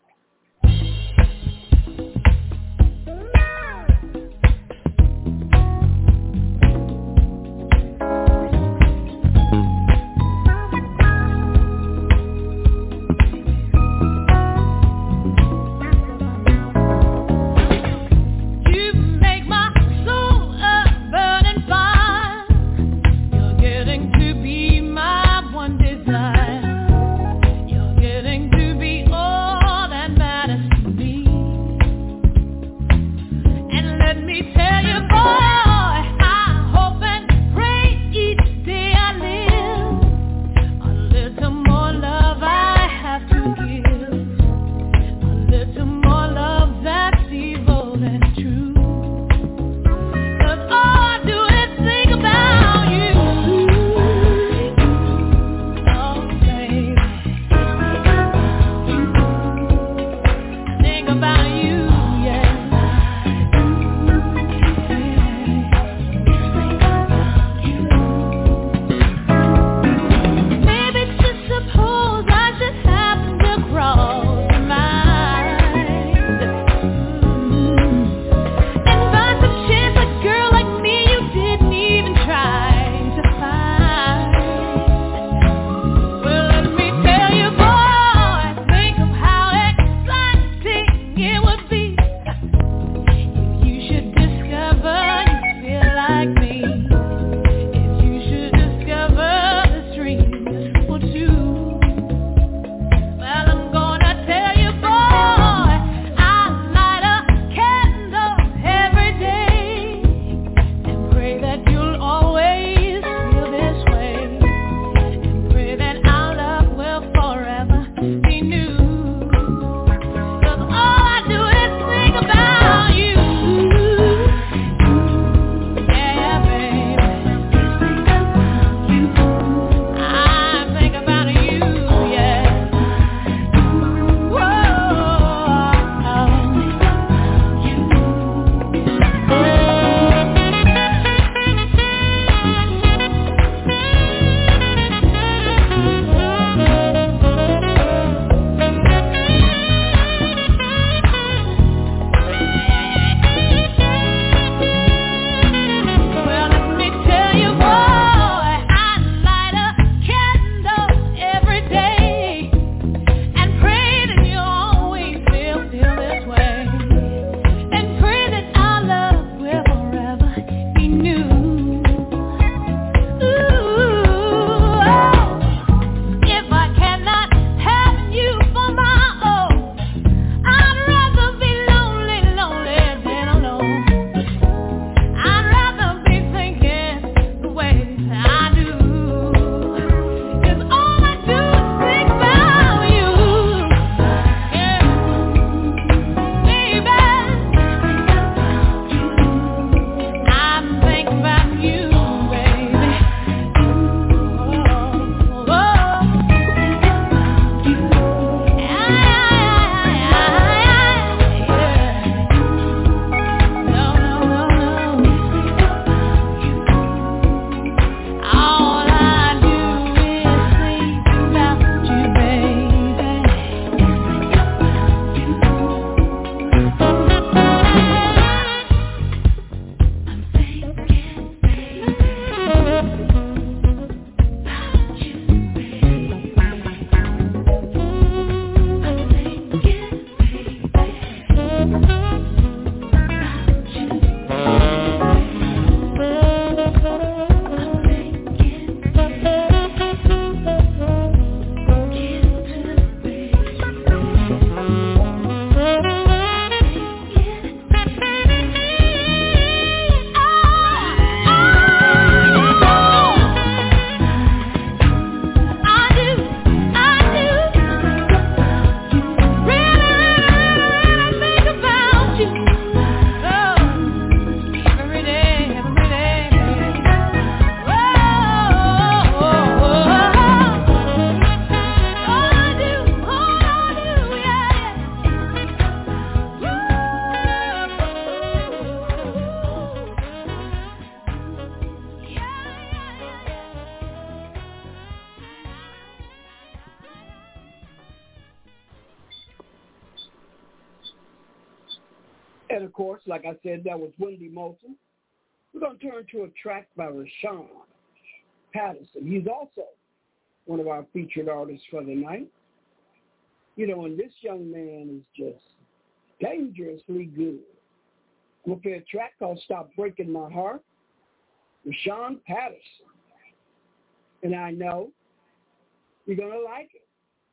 You're getting to be all that And, of course, like I said, that was Wendy Moulton. We're going to turn to a track by Rashawn Patterson. He's also one of our featured artists for the night. You know, and this young man is just dangerously good. I'm going to play a track called Stop Breaking My Heart, Rashawn Patterson. And I know you're going to like it.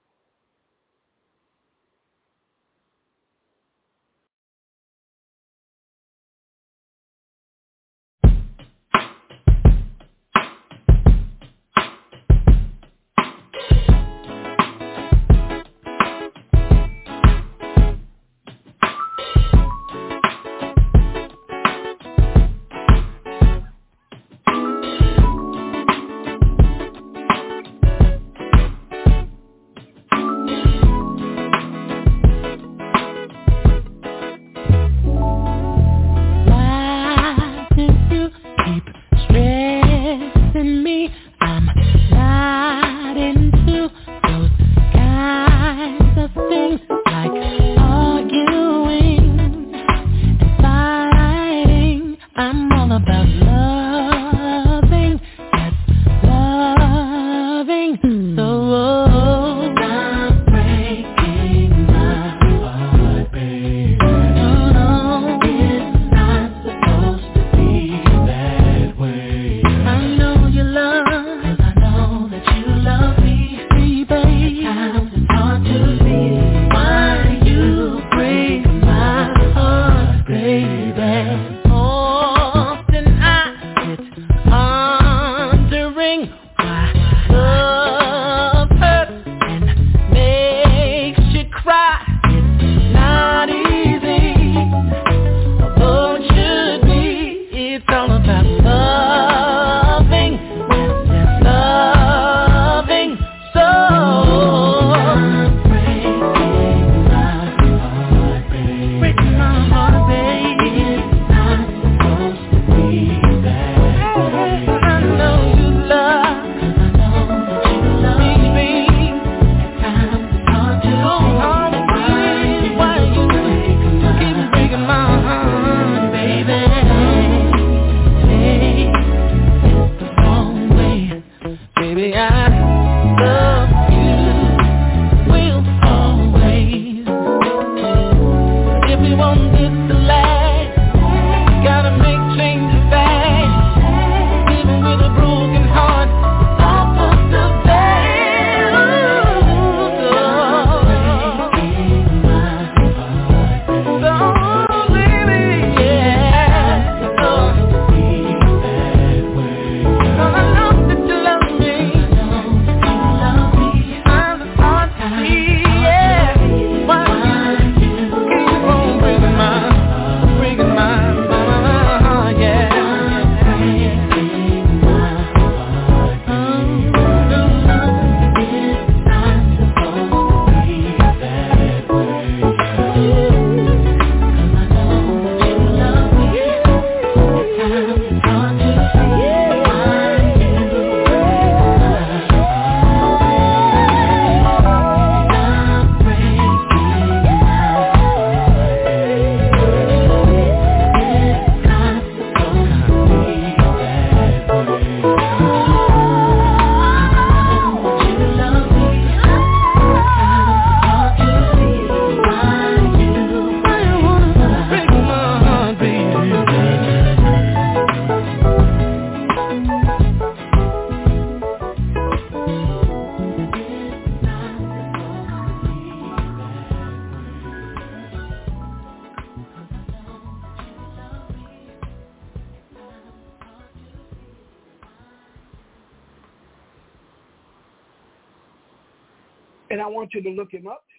And I want you to look him up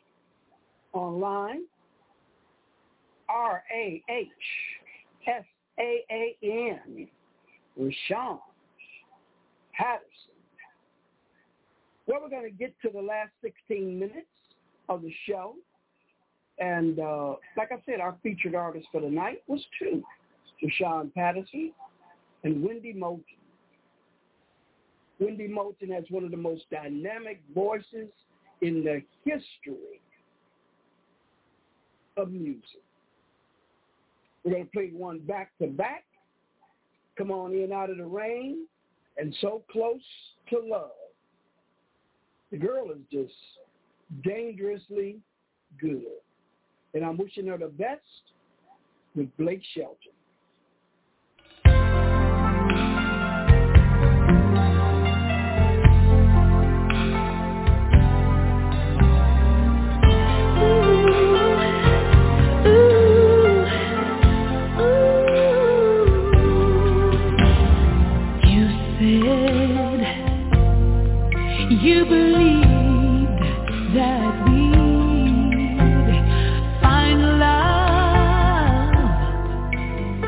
online. R A H S A A N, Rashawn Patterson. Well, we're going to get to the last sixteen minutes of the show. And uh, like I said, our featured artist for the night was two, Rashawn Patterson and Wendy Moulton. Wendy Moulton has one of the most dynamic voices in the history of music. We're going to play one back to back. Come on in out of the rain and So Close to Love. The girl is just dangerously good. And I'm wishing her the best with Blake Shelton. You believed that we'd find love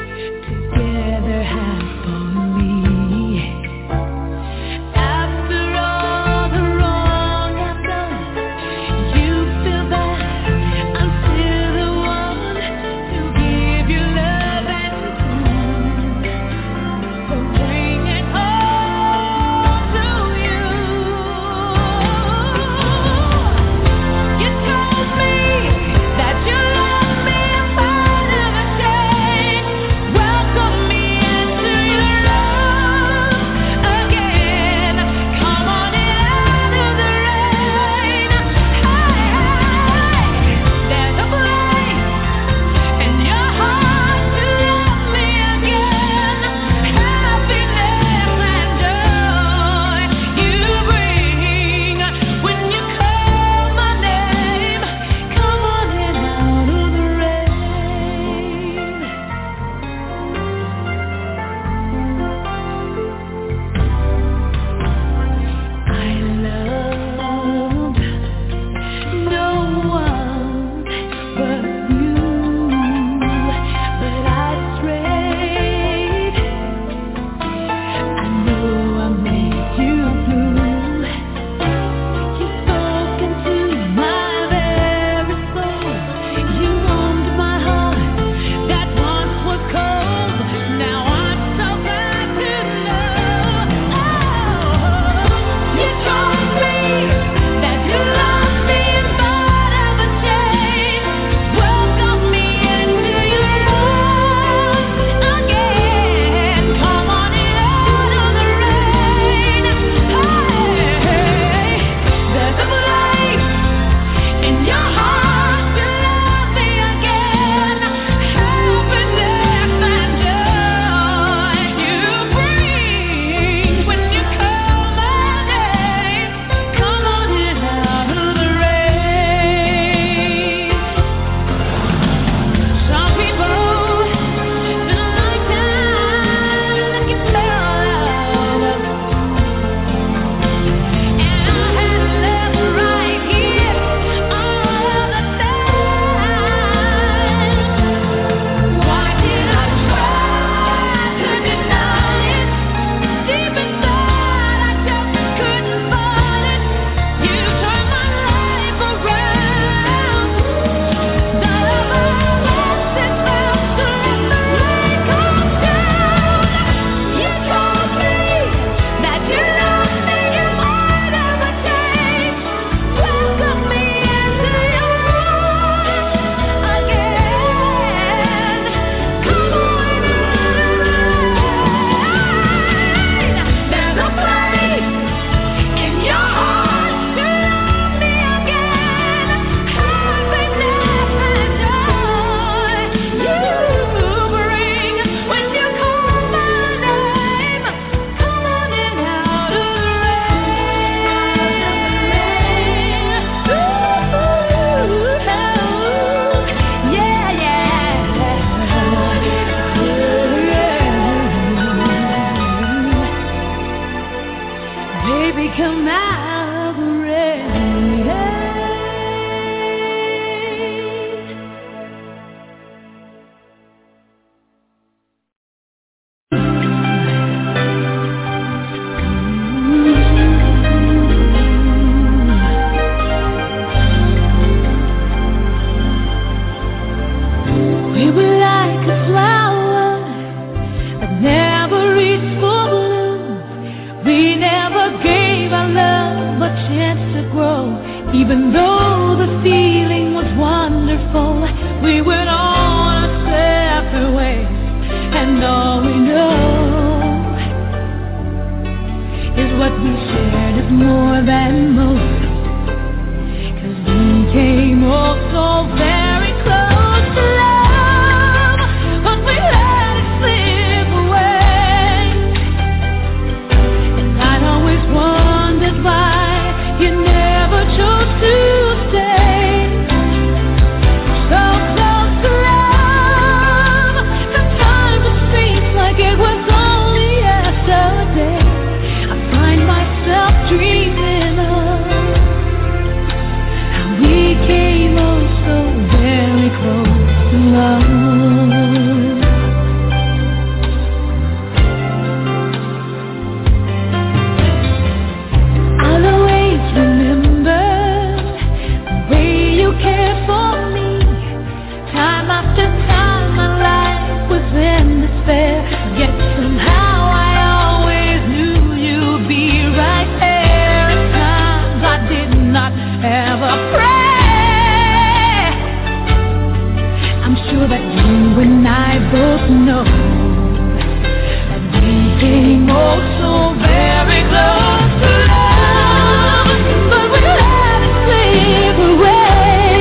much time my life was in despair, yet somehow I always knew you'd be right there. At times I did not ever pray. I'm sure that you and I both know that we came oh so very close to love, but we let it slip away.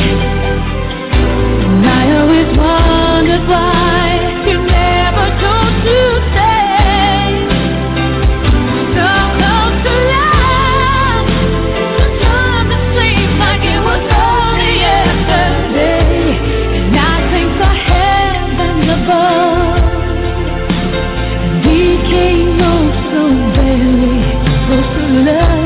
And I always wondered why you never chose to stay so close to love. Sometimes it seems like it was only yesterday, and I thank the heavens above. We came oh so very close to love.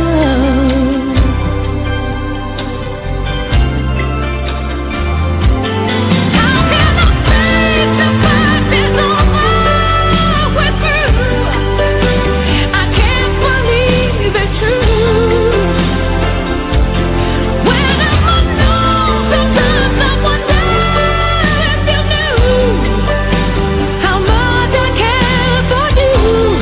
How can I face the fact it's over? We're through. I can't believe it's true. Whenever I know, sometimes I wonder if you knew how much I care for you.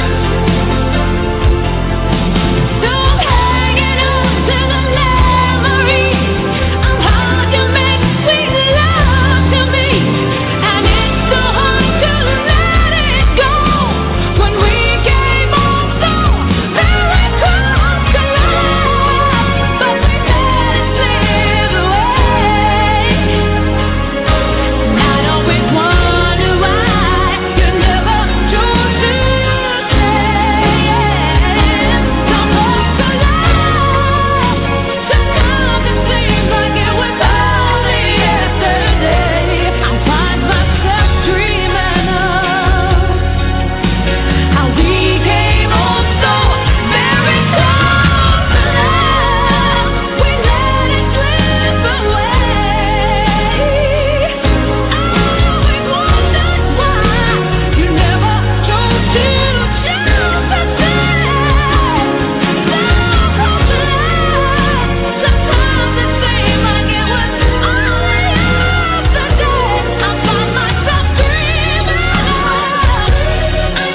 Don't hang it on to the memory of how you make sweet love to me, and it's so hard to let it go when we came on so very close to love, but we let it slip away. And I always wonder why you never chose to stay so close to love. Sometimes it seems like it was only yesterday. I find myself dreaming of how we came on so very close to love. We let it slip away. I always wondered why you never chose to choose to stay so close to love. Sometimes it seemed like it was only yesterday. I find myself dreaming of, I find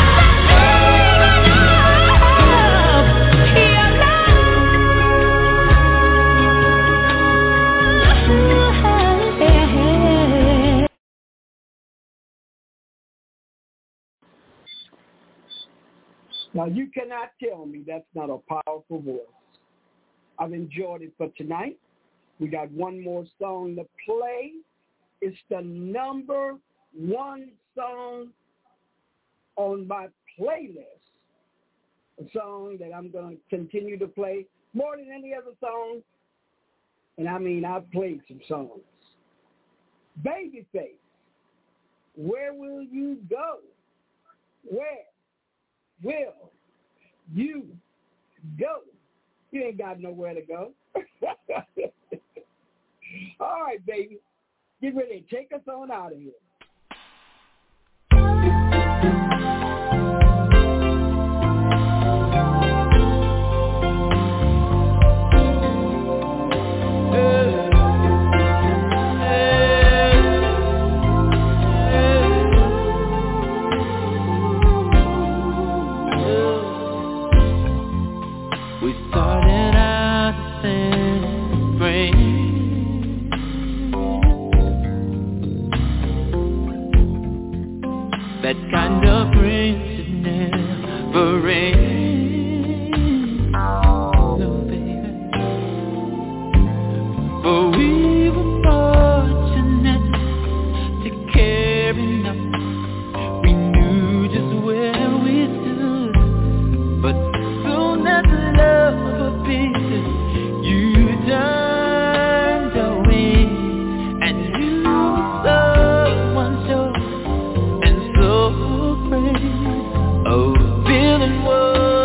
myself dreaming of your love. Now, you cannot tell me that's not a powerful voice. I've enjoyed it for tonight. We got one more song to play. It's the number one song on my playlist. A song that I'm going to continue to play more than any other song. And I mean, I've played some songs. Babyface, where will you go? Where will you go? You ain't got nowhere to go. All right, baby. Get ready. Take us on out of here. We started out the same spring. That kind of rain should never rain. No, baby. But we were fortunate to care enough. We knew just where we stood. But soon as love appeared, you turned away, and you were someone sure and so afraid of feeling what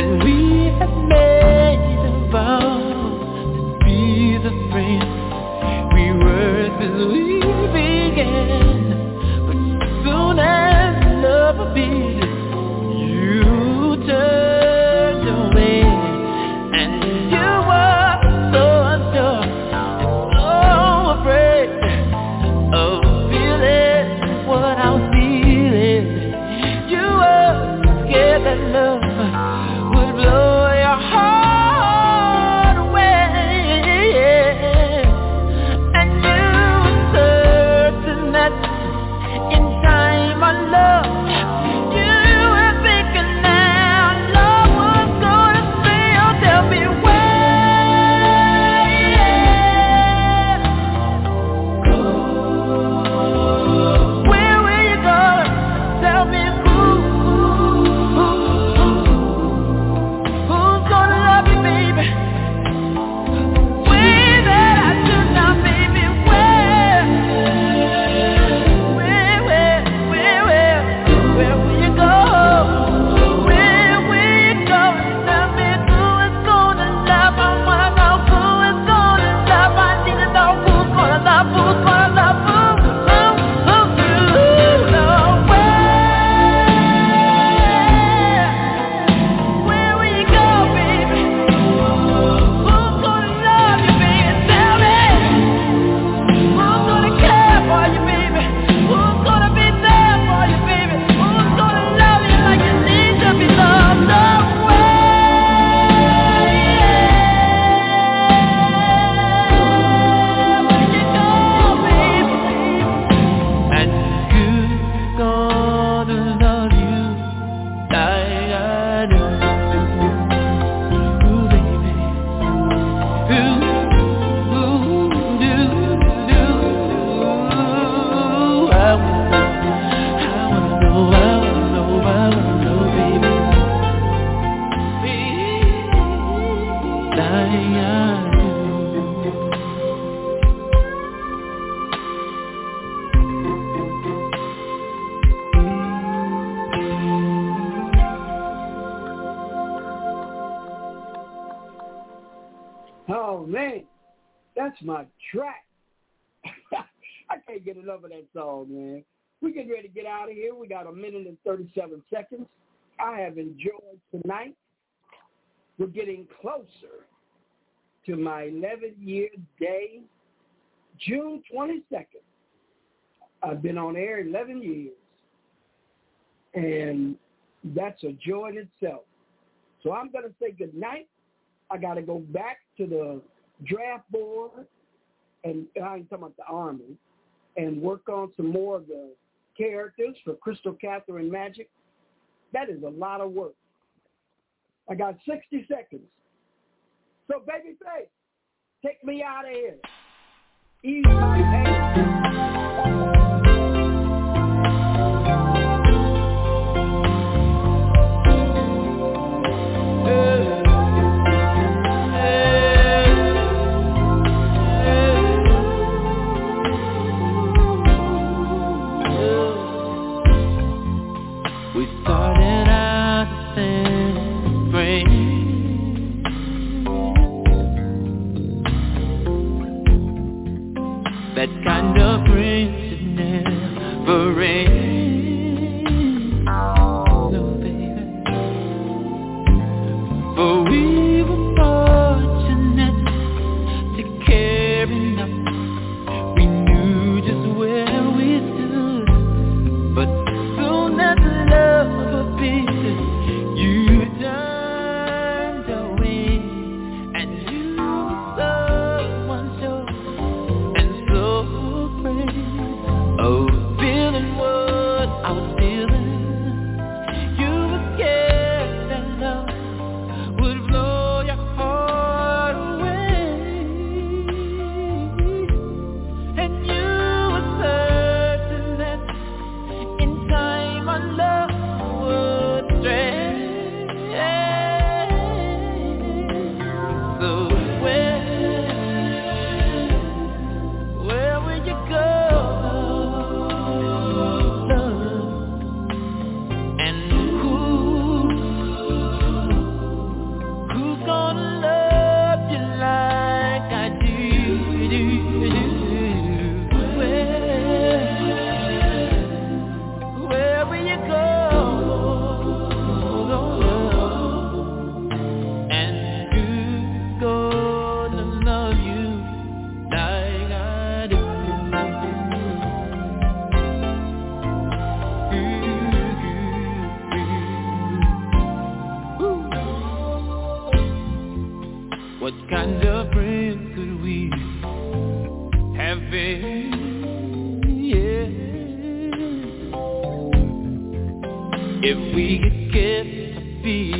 And we have made a vow to be the friends we were since we began. But soon as love appeared, you turned away. And you were so unsure and so afraid of feeling what I was feeling. You were scared that love would blow your heart away. And you were certain that in time our love, you were thinking now love was gonna stay. Oh, tell me where, where will you go? Tell me who, who, who, who's gonna love you, baby? Way that I should now, baby. Where, where, where, where, where, where will you go? Where will you go? Tell me who is gonna love? I wanna know who is gonna love. I need to know who's gonna love, who's gonna love, who, who, who, who, know where, where will you go, baby? Who's gonna love you, baby? Tell me. Who's gonna care for you, baby? Who's gonna be there for you, baby? Who's gonna love you like you need to be loved? No way. Where will you go, baby? And who's gonna love you like I do? Ooh, baby. Ooh, ooh, do, do. I wanna know, I wanna know, I wanna know, baby. Like I do. Oh man, that's my track. I can't get enough of that song, man. We getting ready to get out of here. We got a minute and thirty-seven seconds. I have enjoyed tonight. We're getting closer to my eleven-year day, June twenty-second. I've been on air eleven years, and that's a joy in itself. So I'm going to say good night. I got to go back to the draft board, and I ain't talking about the Army, and work on some more of the characters for Crystal Catherine Magic. That is a lot of work. I got sixty seconds. So, Babyface, take me out of here. Ease my pain. That kind of friends What kind of friends could we have been? Yeah. If we had kept the peace